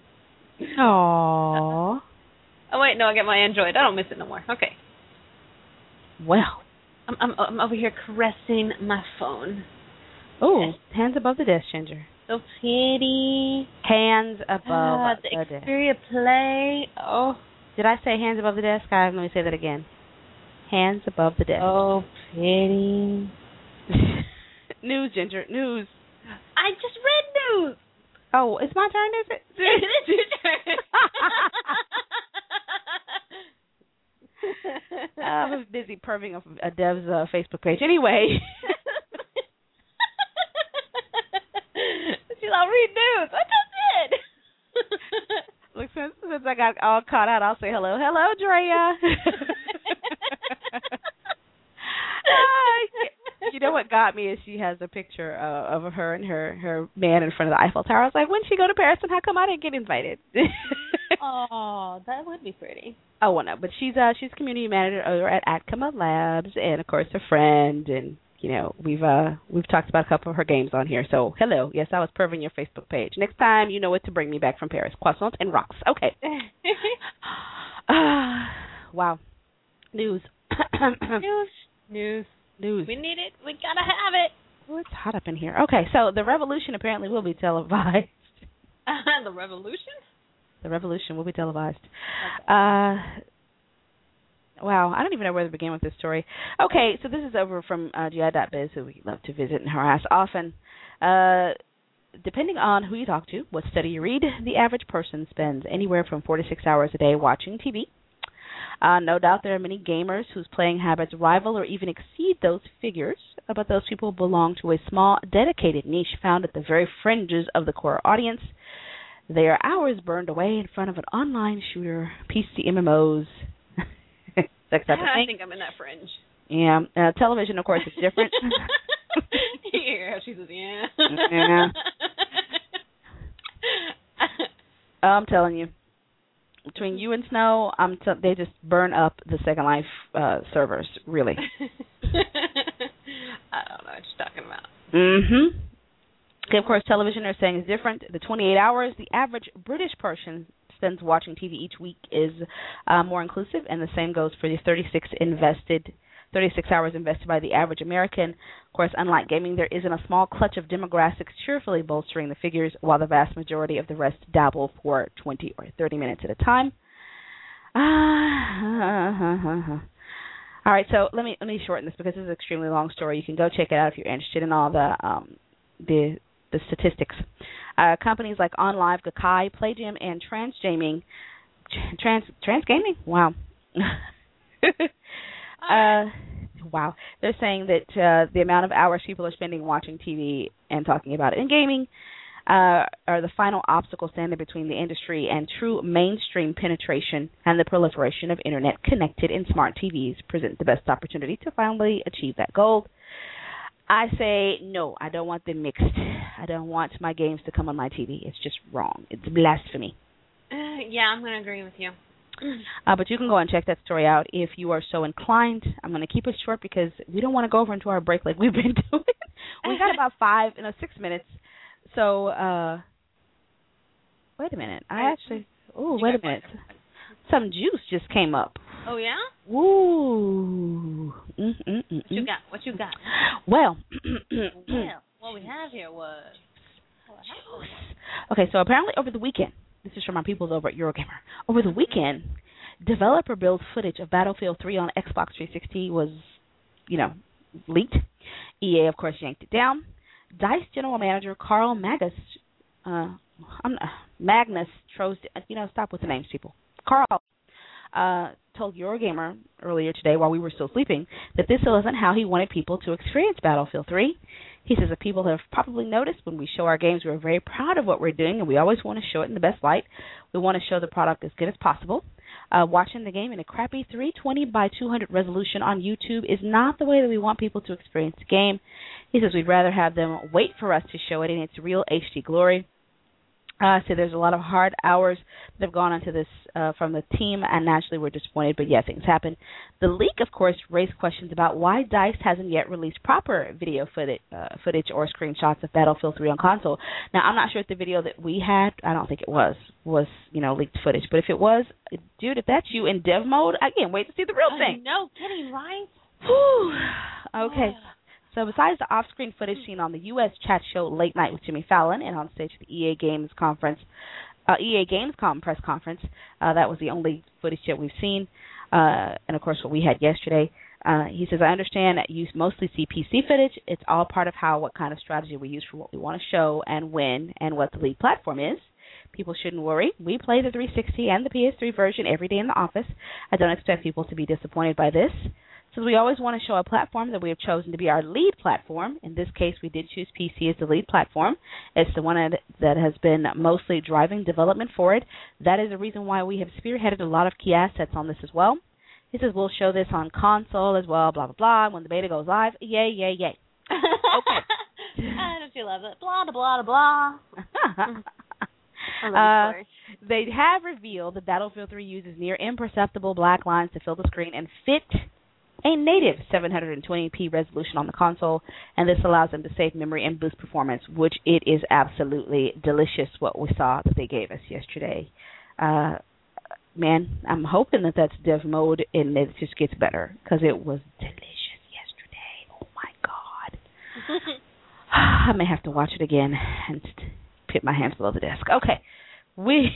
Aww. Oh wait, no, I get my Android. I don't miss it no more. Okay. Well, I'm I'm, I'm over here caressing my phone. Oh, hands above the desk, Ginger. So pretty. Hands above ah, the, the desk. Xperia Play. Oh. Did I say hands above the desk? I, let me say that again. Hands above the desk. Oh, pretty. News, Ginger. News. I just read news. Oh, it's my turn, is it? It's your turn. uh, I was busy perving a, a dev's uh, Facebook page. Anyway. She'll read news. I just did. Look, since, since I got all caught out, I'll say hello. Hello, Drea. uh, you know what got me is she has a picture uh, of her and her, her man in front of the Eiffel Tower. I was like, when she go to Paris, and how come I didn't get invited? Oh, that would be pretty. Oh, well, no, but she's uh she's community manager over at Atcoma Labs, and of course a friend, and you know we've uh we've talked about a couple of her games on here. So hello, yes, I was perving your Facebook page. Next time, you know what to bring me back from Paris: croissants and rocks. Okay. uh, wow. News. News. News. News. We need it. We gotta have it. Oh, it's hot up in here. Okay, so the revolution apparently will be televised. The revolution? The revolution will be televised. Okay. Uh, wow, I don't even know where to begin with this story. Okay, so this is over from uh, G I dot biz, who we love to visit and harass often. Uh, depending on who you talk to, what study you read, the average person spends anywhere from four to six hours a day watching T V. Uh, no doubt there are many gamers whose playing habits rival or even exceed those figures, but those people belong to a small, dedicated niche found at the very fringes of the core audience. They are hours burned away in front of an online shooter, P C M M Os, that type of I thing. think I'm in that fringe. Yeah, uh, television, of course, is different. Yeah, she says, yeah. Yeah. I'm telling you, between you and Snow, I'm t- they just burn up the Second Life uh, servers, really. I don't know what you're talking about. Mm-hmm. Okay, of course, television they're saying is different. The twenty-eight hours the average British person spends watching T V each week is uh, more inclusive, and the same goes for the thirty-six invested, thirty-six hours invested by the average American. Of course, unlike gaming, there isn't a small clutch of demographics cheerfully bolstering the figures, while the vast majority of the rest dabble for twenty or thirty minutes at a time. Uh, all right, so let me let me shorten this because this is an extremely long story. You can go check it out if you're interested in all the um, the the statistics. Uh, companies like OnLive, Gaikai, PlayGym, and TransGaming, Trans TransGaming, wow, uh, wow, they're saying that uh, the amount of hours people are spending watching T V and talking about it in gaming uh, are the final obstacle standing between the industry and true mainstream penetration, and the proliferation of internet-connected and smart T Vs present the best opportunity to finally achieve that goal. I say no, I don't want them mixed. I don't want my games to come on my T V. It's just wrong. It's blasphemy. Uh, yeah, I'm going to agree with you. Uh, but you can go and check that story out if you are so inclined. I'm going to keep it short because we don't want to go over into our break like we've been doing. We got about five, you know, six minutes. So, uh, wait a minute. I actually, oh, wait a minute. Some juice just came up. Oh, yeah? Ooh. Mm, mm, mm, what you got? What you got? Well. well, what we have here was... Juice. Okay, so apparently over the weekend, this is from my people over at Eurogamer, over the weekend, developer-built footage of Battlefield three on Xbox three sixty was, you know, leaked. E A, of course, yanked it down. DICE general manager Carl Magnus, uh, I'm, uh, Magnus chose, to, you know, stop with the names, people. Carl uh, told Eurogamer earlier today, while we were still sleeping, that this wasn't how he wanted people to experience Battlefield three. He says that people have probably noticed when we show our games, we're very proud of what we're doing, and we always want to show it in the best light. We want to show the product as good as possible. Uh, watching the game in a crappy three twenty by two hundred resolution on YouTube is not the way that we want people to experience the game. He says we'd rather have them wait for us to show it in its real H D glory. Uh, so there's a lot of hard hours that have gone into this uh, from the team, and naturally we're disappointed, but yeah, things happen. The leak, of course, raised questions about why DICE hasn't yet released proper video footage, uh, footage or screenshots of Battlefield three on console. Now, I'm not sure if the video that we had, I don't think it was, was, you know, leaked footage, but if it was, dude, if that's you in dev mode, I can't wait to see the real thing. No kidding, right? Whew. Okay. Yeah. So besides the off-screen footage seen on the U S chat show Late Night with Jimmy Fallon and on stage at the E A Games conference, uh, E A Gamescom press conference, uh, that was the only footage that we've seen, uh, and of course what we had yesterday. Uh, he says, I understand that you mostly see P C footage. It's all part of how, what kind of strategy we use for what we want to show and when and what the lead platform is. People shouldn't worry. We play the three sixty and the P S three version every day in the office. I don't expect people to be disappointed by this. Since we always want to show a platform that we have chosen to be our lead platform, in this case we did choose P C as the lead platform. It's the one that has been mostly driving development forward. That is the reason why we have spearheaded a lot of key assets on this as well. He says we'll show this on console as well, blah, blah, blah. When the beta goes live, yay, yay, yay. Okay. Ah, don't you love it? Blah, blah, blah, blah. uh, they have revealed that Battlefield three uses near imperceptible black lines to fill the screen and fit a native seven twenty p resolution on the console, and this allows them to save memory and boost performance, which it is absolutely delicious what we saw that they gave us yesterday. Uh, man, I'm hoping that that's dev mode and it just gets better, because it was delicious yesterday. Oh, my God. I may have to watch it again and put my hands below the desk. Okay, we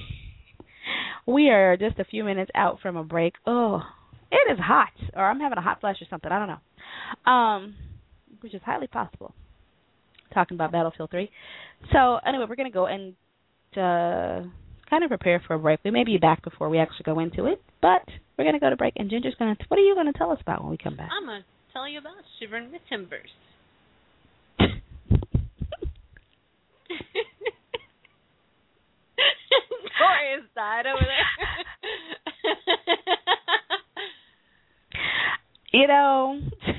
we are just a few minutes out from a break. Oh, it is hot, or I'm having a hot flash or something. I don't know, um, which is highly possible. Talking about Battlefield three. So anyway, we're going to go and uh, kind of prepare for a break. We may be back before we actually go into it, but we're going to go to break. And Ginger's going to. What are you going to tell us about when we come back? I'm going to tell you about Shivering the Timbers. Corey has died over there. You know.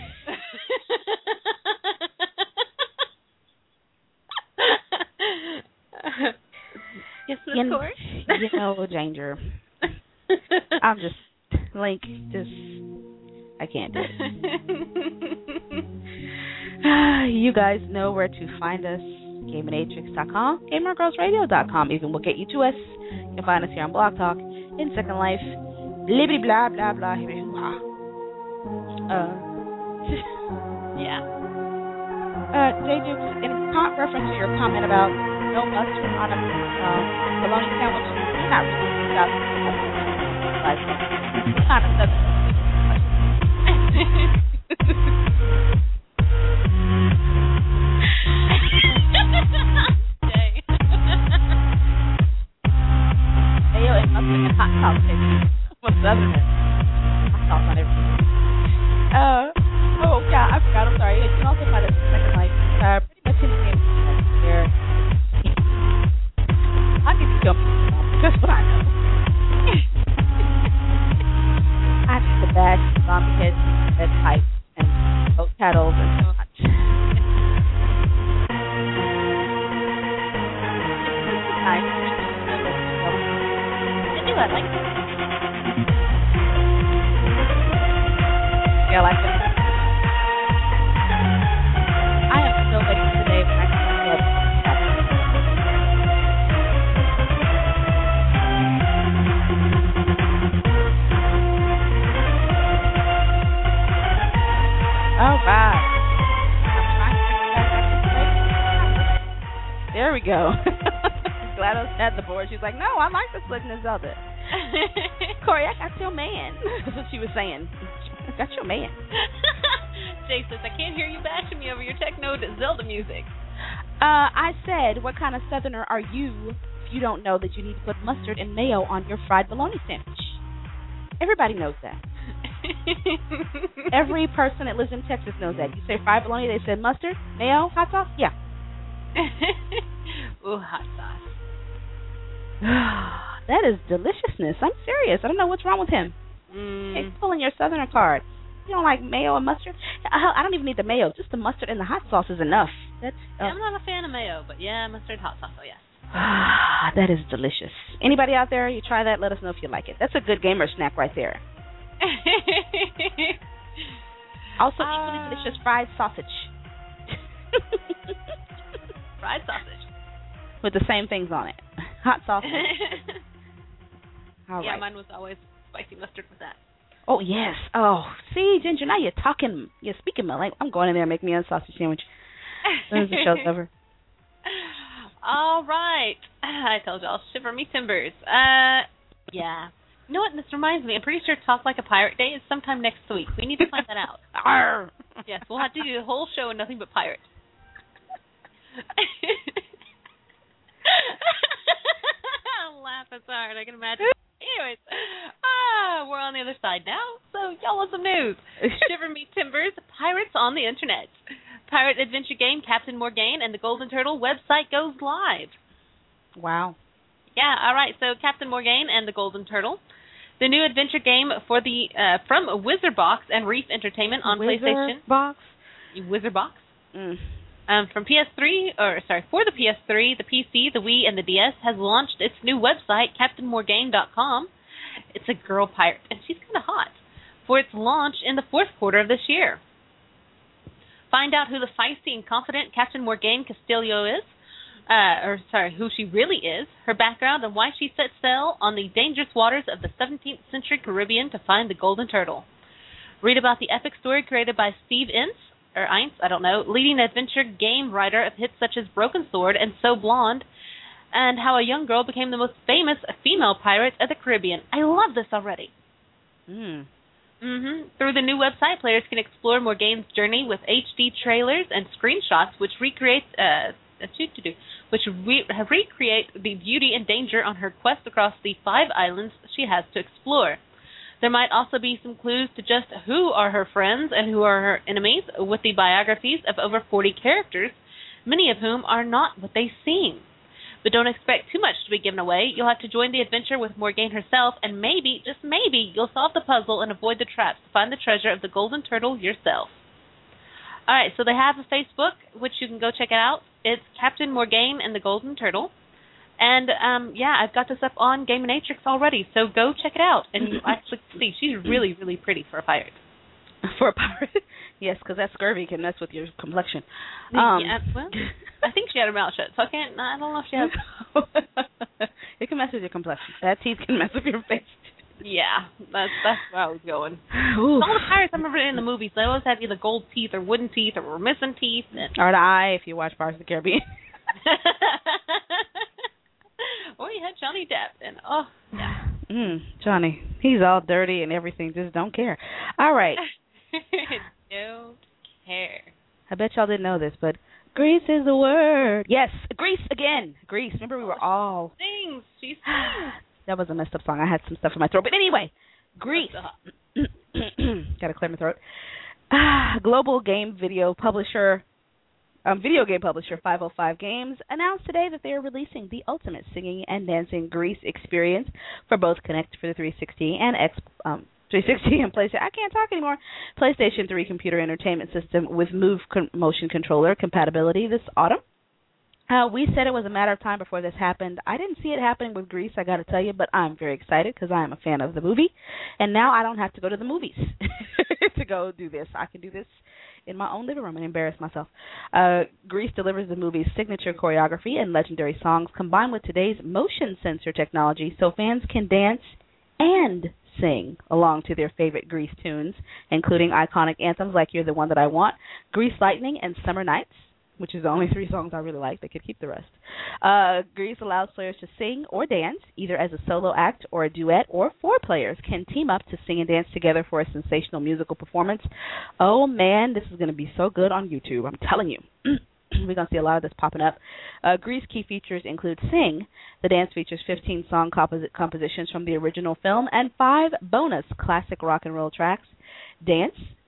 Yes, Miss you, Corey? You know, Ginger. I'm just, Link, just, I can't do it. You guys know where to find us. Gaminatrix dot com, Gamer Girls Radio dot com. Even will get you to us. You can find us here on Blog Talk, in Second Life, blibbity blah blah blah, hibbity hoo ha. Uh, yeah. Uh, J Dukes, in reference to your comment about no mustard on a uh, bologna sandwich, you're not really about like kind of stuff. Mayo and mustard and hot sauce, baby. What's the other one? Hot sauce on everything. Uh, oh, yeah, I forgot. I'm sorry. You can also find us in Second Life. Uh, pretty much in the same where I'll give you some. Just what I know. I just the bash, zombie heads, red pipes, and boat paddles, and so much. Nice. I do. I like it. Yeah, I like it. I am so ready today when I can get all right. There we go. GLaDOS had the board. She's like, no, I like this Legend of Zelda. Corey, I got your man. That's what she was saying. I got your man. Jay says, I can't hear you bashing me over your techno Zelda music. Uh, I said, what kind of Southerner are you if you don't know that you need to put mustard and mayo on your fried bologna sandwich? Everybody knows that. Every person that lives in Texas knows that. You say fried bologna, they said mustard, mayo, hot sauce? Yeah. Ooh, hot sauce. that is deliciousness. I'm serious. I don't know what's wrong with him. Mm. He's pulling your Southerner card. You don't like mayo and mustard? I, I don't even need the mayo. Just the mustard and the hot sauce is enough. That's. Uh, Yeah, I'm not a fan of mayo, but yeah, mustard hot sauce. Oh yes. Ah, that is delicious. Anybody out there, you try that, let us know if you like it. That's a good gamer snack right there. Also, uh, equally delicious fried sausage. Fried sausage. With the same things on it. Hot sausage. All yeah, right. mine was always spicy mustard with that. Oh, yes. Oh, see, Ginger, now you're talking, you're speaking my language. I'm going in there and making me a sausage sandwich as soon as the show's over. All right. I told you, I'll shiver me timbers. Uh, yeah. You know what? This reminds me. I'm pretty sure Talk Like a Pirate Day is sometime next week. We need to find that out. Arr. Yes, we'll have to do the whole show and nothing but pirates. I'm laughing so hard. I can imagine. Anyways, ah, we're on the other side now, so y'all want some news. Shiver me timbers, pirates on the internet. Pirate adventure game Captain Morgaine and the Golden Turtle website goes live. Wow. Yeah, all right. So Captain Morgaine and the Golden Turtle, the new adventure game for the uh, from Wizardbox and Reef Entertainment on Wizard PlayStation. Box. Wizardbox. Mm. Um, from P S three, or sorry, for the P S three, the P C, the Wii, and the D S, has launched its new website, Captain Morgaine dot com. It's a girl pirate, and she's kind of hot, for its launch in the fourth quarter of this year. Find out who the feisty and confident Captain Morgaine Castillo is, uh, or sorry, who she really is, her background, and why she set sail on the dangerous waters of the seventeenth century Caribbean to find the Golden Turtle. Read about the epic story created by Steve Ince, or Ince, I don't know, leading adventure game writer of hits such as Broken Sword and So Blonde, and how a young girl became the most famous female pirate of the Caribbean. I love this already. Mm. Mm-hmm. Through the new website, players can explore Morgaine's journey with H D trailers and screenshots, which recreate, uh, which re- recreate the beauty and danger on her quest across the five islands she has to explore. There might also be some clues to just who are her friends and who are her enemies, with the biographies of over forty characters, many of whom are not what they seem. But don't expect too much to be given away. You'll have to join the adventure with Morgaine herself, and maybe, just maybe, you'll solve the puzzle and avoid the traps to find the treasure of the Golden Turtle yourself. All right, so they have a Facebook, which you can go check it out. It's Captain Morgaine and the Golden Turtle. And, um, yeah, I've got this up on Gaminatrix already, so go check it out. And you actually see she's really, really pretty for a pirate. For a pirate? Yes, because that scurvy can mess with your complexion. Um, yeah, well, I think she had her mouth shut, so I can't, I don't know if she has. It can mess with your complexion. Bad teeth can mess with your face. Yeah, that's that's where I was going. Ooh. All the pirates I remember in the movies, they always had either gold teeth or wooden teeth or were missing teeth. And... Or the eye if you watch Pirates of the Caribbean. Or you had Johnny Depp, and oh, yeah. Mm, Johnny, he's all dirty and everything, just don't care. All right. Don't care. I bet y'all didn't know this, but Grease is the word. Yes, Grease again. Grease. Remember we were all... Sings. She sings. That was a messed up song. I had some stuff in my throat. But anyway, Grease. Got to clear my throat. Global game video publisher... Um, video game publisher five oh five Games announced today that they are releasing the ultimate singing and dancing Grease experience for both Kinect for the three sixty and X um, three sixty and PlayStation. I can't talk anymore. PlayStation three computer entertainment system with Move con- motion controller compatibility this autumn. Uh, we said it was a matter of time before this happened. I didn't see it happening with Grease, I got to tell you, but I'm very excited because I am a fan of the movie, and now I don't have to go to the movies to go do this. I can do this in my own living room and embarrass myself. Uh, Grease delivers the movie's signature choreography and legendary songs combined with today's motion sensor technology so fans can dance and sing along to their favorite Grease tunes, including iconic anthems like You're the One That I Want, Grease Lightning, and Summer Nights, which is the only three songs I really like. They could keep the rest. Uh, Grease allows players to sing or dance, either as a solo act or a duet, or four players can team up to sing and dance together for a sensational musical performance. Oh, man, this is going to be so good on YouTube. I'm telling you. We're going to see a lot of this popping up. Uh, Grease key features include Sing. The dance features fifteen song composi- compositions from the original film and five bonus classic rock and roll tracks. Dance,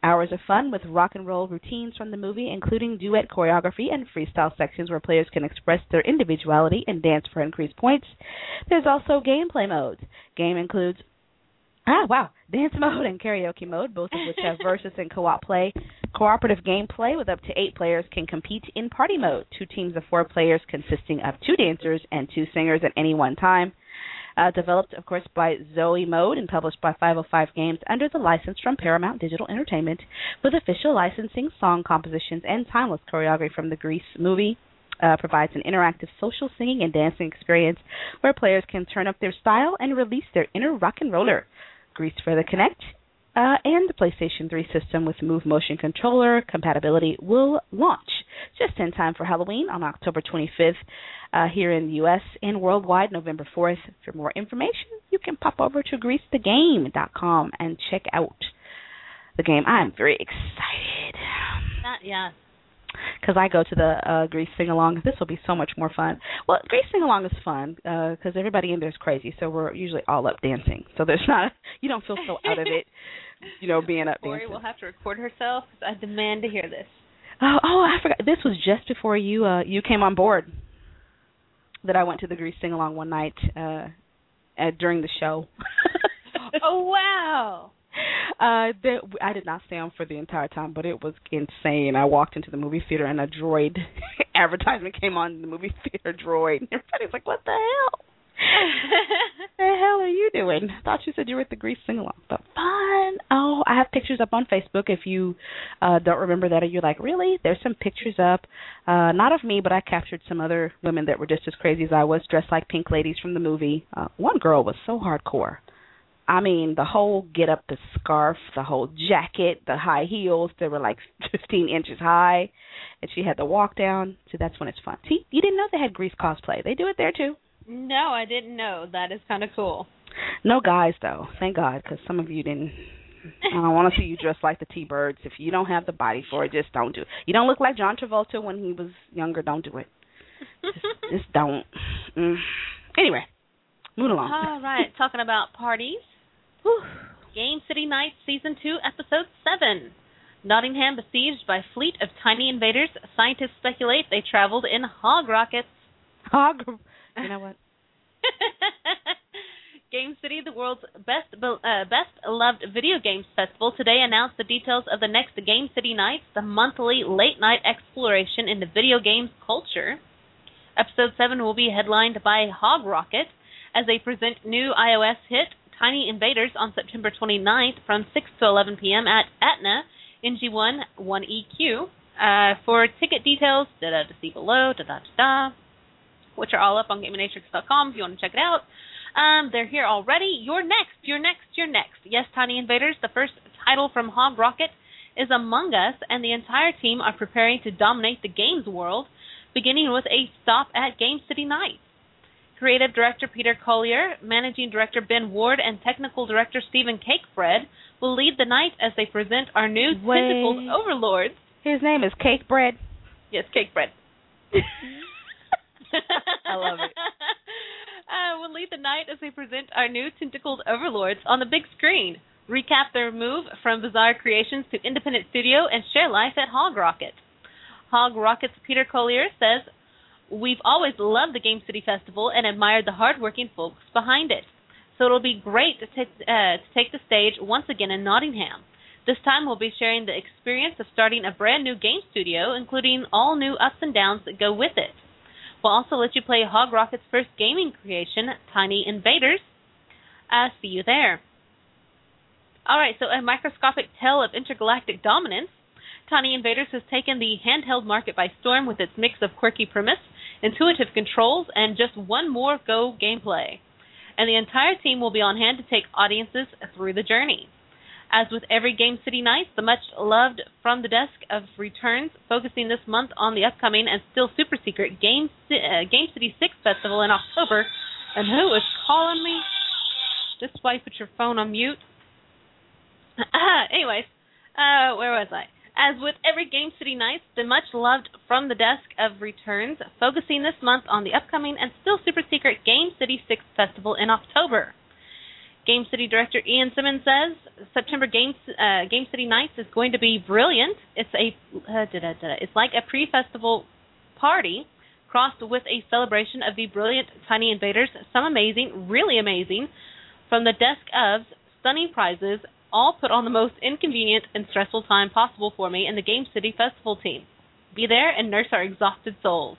Hours of fun with rock and roll routines from the movie, including duet choreography and freestyle sections where players can express their individuality and dance for increased points. There's also gameplay modes. Game includes Ah, wow. Dance mode and karaoke mode, both of which have versus and co-op play. Cooperative gameplay with up to eight players can compete in party mode. Two teams of four players consisting of two dancers and two singers at any one time. Uh, developed, of course, by Zoe Mode and published by five oh five Games under the license from Paramount Digital Entertainment, with official licensing, song compositions, and timeless choreography from the Grease movie. Uh, provides an interactive social singing and dancing experience where players can turn up their style and release their inner rock and roller. Grease for the Kinect uh, and the PlayStation three system with Move Motion Controller compatibility will launch just in time for Halloween on October twenty-fifth uh, here in the U S and worldwide November fourth. For more information, you can pop over to grease the game dot com and check out the game. I'm very excited. Not, yeah. Because I go to the uh, Grease sing-along. This will be so much more fun. Well, Grease sing-along is fun because uh, everybody in there is crazy, so we're usually all up dancing. So there's not, you don't feel so out of it, you know, being up Corey dancing. will have to record herself because I demand to hear this. Oh, oh, I forgot. This was just before you uh, you came on board that I went to the Grease sing-along one night uh, at, during the show. Oh, wow. Uh, the, I did not stay on for the entire time, but it was insane. I walked into the movie theater and a Droid advertisement came on in the movie theater. Droid. And everybody's like, "What the hell? What the hell are you doing? I thought you said you were at the Grease sing along." But fun. Oh, I have pictures up on Facebook. If you uh, don't remember that, or you're like, really? There's some pictures up. Uh, not of me, but I captured some other women that were just as crazy as I was, dressed like pink ladies from the movie. Uh, one girl was so hardcore. I mean, the whole get-up, the scarf, the whole jacket, the high heels, they were like fifteen inches high, and she had the walk down. So that's when it's fun. See, you didn't know they had Grease cosplay. They do it there, too. No, I didn't know. That is kind of cool. No guys, though. Thank God, because some of you didn't. I don't want to see you dressed like the T-Birds. If you don't have the body for it, just don't do it. You don't look like John Travolta when he was younger. Don't do it. Just, just don't. Mm. Anyway, moving along. All right, talking about parties. Game City Nights Season two, Episode seven. Nottingham besieged by fleet of tiny invaders. Scientists speculate they traveled in hog rockets. Hog? You know what? Game City, the world's best uh, best loved video games festival, today announced the details of the next Game City Nights, the monthly late-night exploration into video games culture. Episode seven will be headlined by Hog Rocket as they present new iOS hit Tiny Invaders on September twenty-ninth from six to eleven p.m. at Atna in G one one E Q. Uh, for ticket details, da da da see below, da da da da, which are all up on Gamematrix dot com if you want to check it out. Um, they're here already. You're next, you're next, you're next. Yes, Tiny Invaders, the first title from Hog Rocket, is among us, and the entire team are preparing to dominate the games world, beginning with a stop at Game City Nights. Creative Director Peter Collier, Managing Director Ben Ward, and Technical Director Stephen Cakebread will lead the night as they present our new Wait. tentacled overlords. His name is Cakebread. Yes, Cakebread. I love it. Uh, will lead the night as they present our new tentacled overlords on the big screen, recap their move from Bizarre Creations to Independent Studio, and share life at Hog Rocket. Hog Rocket's Peter Collier says, "We've always loved the Game City Festival and admired the hardworking folks behind it. So it'll be great to, t- uh, to take the stage once again in Nottingham. This time we'll be sharing the experience of starting a brand new game studio, including all new ups and downs that go with it. We'll also let you play Hog Rocket's first gaming creation, Tiny Invaders. Uh, see you there." All right, so a microscopic tale of intergalactic dominance. Tiny Invaders has taken the handheld market by storm with its mix of quirky premise, intuitive controls, and just one more go gameplay. And the entire team will be on hand to take audiences through the journey. As with every Game City Nights, the much-loved From the Desk of returns, focusing this month on the upcoming and still super-secret Game, uh, Game City six Festival in October. And who is calling me? This is why you put your phone on mute. Anyways, uh, where was I? As with every Game City Nights, the much-loved From the Desk of returns, focusing this month on the upcoming and still super-secret Game City six Festival in October. Game City director Ian Simmons says September Game uh, Game City Nights is going to be brilliant. It's a uh, da, da, da, it's like a pre-festival party crossed with a celebration of the brilliant Tiny Invaders. Some amazing, really amazing, from the desk of stunning prizes, all put on the most inconvenient and stressful time possible for me and the Game City Festival team. Be there and nurse our exhausted souls.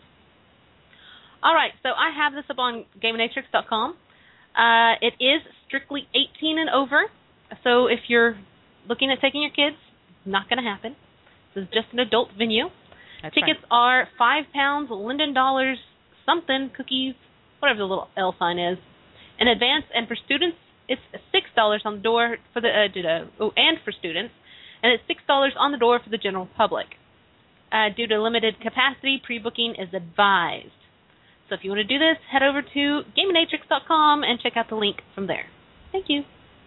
All right, so I have this up on Gaminatrix dot com. Uh, it is strictly eighteen and over, so if you're looking at taking your kids, not going to happen. This is just an adult venue. That's Tickets right. are five pounds, Linden dollars, something, cookies, whatever the little L sign is, in advance. And for students, it's six dollars on the door for the uh, oh, and for students, and it's six dollars on the door for the general public. Uh, due to limited capacity, pre-booking is advised. So if you want to do this, head over to Gaminatrix dot com and check out the link from there. Thank you.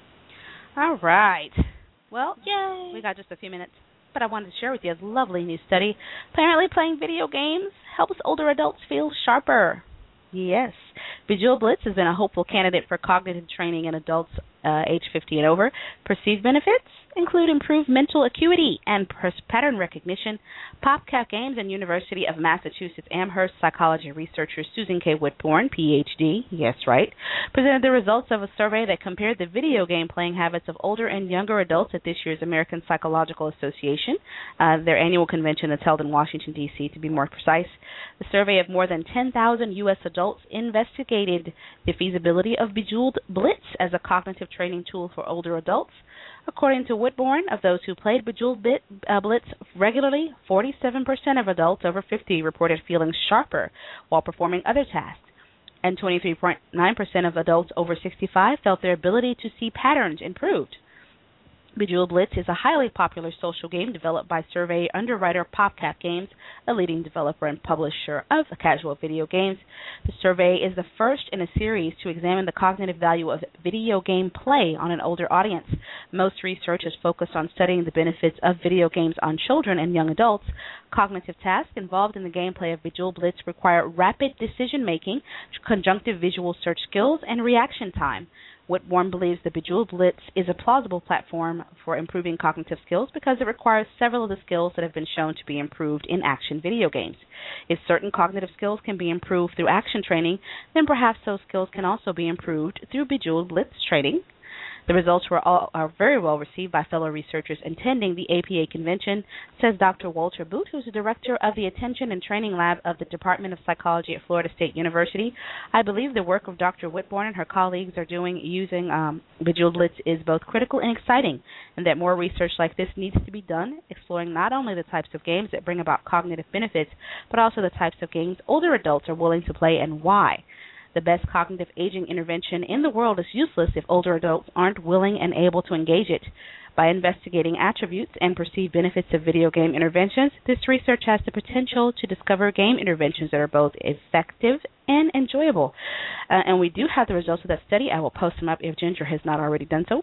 All right. Well, Yay. we got just a few minutes, but I wanted to share with you a lovely new study. Apparently playing video games helps older adults feel sharper. Yes. Bejeweled Blitz has been a hopeful candidate for cognitive training in adults uh, age fifty and over. Perceived benefits include improved mental acuity and pattern recognition. PopCap Games and University of Massachusetts Amherst psychology researcher Susan K. Whitbourne, P H D, yes, right, presented the results of a survey that compared the video game playing habits of older and younger adults at this year's American Psychological Association, uh, their annual convention that's held in Washington, D C, to be more precise. The survey of more than ten thousand U S adults investigated the feasibility of Bejeweled Blitz as a cognitive training tool for older adults. According to Whitbourne, of those who played Bejeweled Bit, uh, Blitz regularly, forty-seven percent of adults over fifty reported feeling sharper while performing other tasks, and twenty-three point nine percent of adults over sixty-five felt their ability to see patterns improved. Bejeweled Blitz is a highly popular social game developed by survey underwriter PopCap Games, a leading developer and publisher of casual video games. The survey is the first in a series to examine the cognitive value of video game play on an older audience. Most research is focused on studying the benefits of video games on children and young adults. Cognitive tasks involved in the gameplay of Bejeweled Blitz require rapid decision-making, conjunctive visual search skills, and reaction time. Whitbourne believes the Bejeweled Blitz is a plausible platform for improving cognitive skills because it requires several of the skills that have been shown to be improved in action video games. If certain cognitive skills can be improved through action training, then perhaps those skills can also be improved through Bejeweled Blitz training. The results were all, are very well received by fellow researchers attending the A P A convention, says Doctor Walter Boot, who's the director of the Attention and Training Lab of the Department of Psychology at Florida State University. I believe the work of Doctor Whitbourne and her colleagues are doing using um, Bejeweled Blitz is both critical and exciting, and that more research like this needs to be done, exploring not only the types of games that bring about cognitive benefits, but also the types of games older adults are willing to play and why. The best cognitive aging intervention in the world is useless if older adults aren't willing and able to engage it. By investigating attributes and perceived benefits of video game interventions, this research has the potential to discover game interventions that are both effective and enjoyable. Uh, and we do have the results of that study. I will post them up if Ginger has not already done so.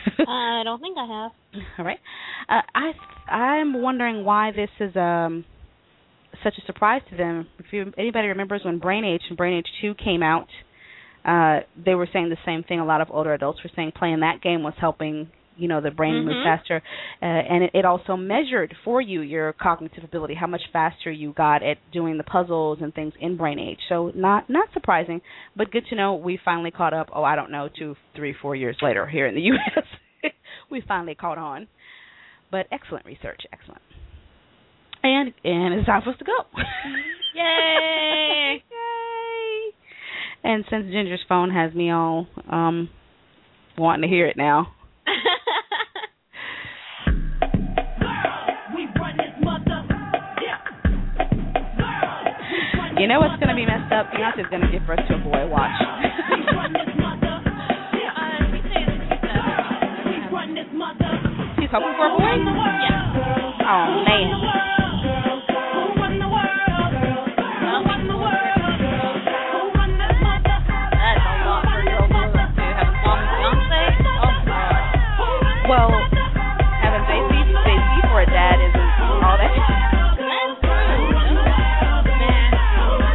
I don't think I have. All right. Uh, I, I'm wondering why this is... Um, such a surprise to them. If you, anybody remembers when Brain Age and Brain Age two came out, uh, they were saying the same thing. A lot of older adults were saying playing that game was helping, you know, the brain mm-hmm. move faster. Uh, and it, it also measured for you your cognitive ability, how much faster you got at doing the puzzles and things in Brain Age. So not not surprising, but good to know we finally caught up, oh, I don't know, two, three, four years later here in the U S we finally caught on. But excellent research, excellent. And and it's time for us to go. Yay! Yay! And since Ginger's phone has me all um, wanting to hear it now. You know what's going to be messed up? Beyonce's going to give birth to a boy. Watch. She's hoping for a boy? Yeah. Oh, man. Well, having Stacey, Stacey for a dad isn't all that.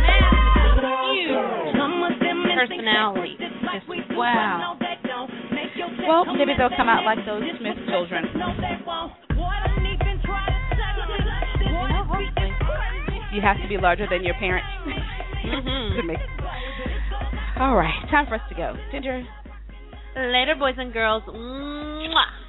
Huge personality. Just wow. Well, maybe they'll come out like those Smith children. You have to be larger than your parents. Mm-hmm. to make. All right, time for us to go. Ginger. Later, boys and girls. Mwah.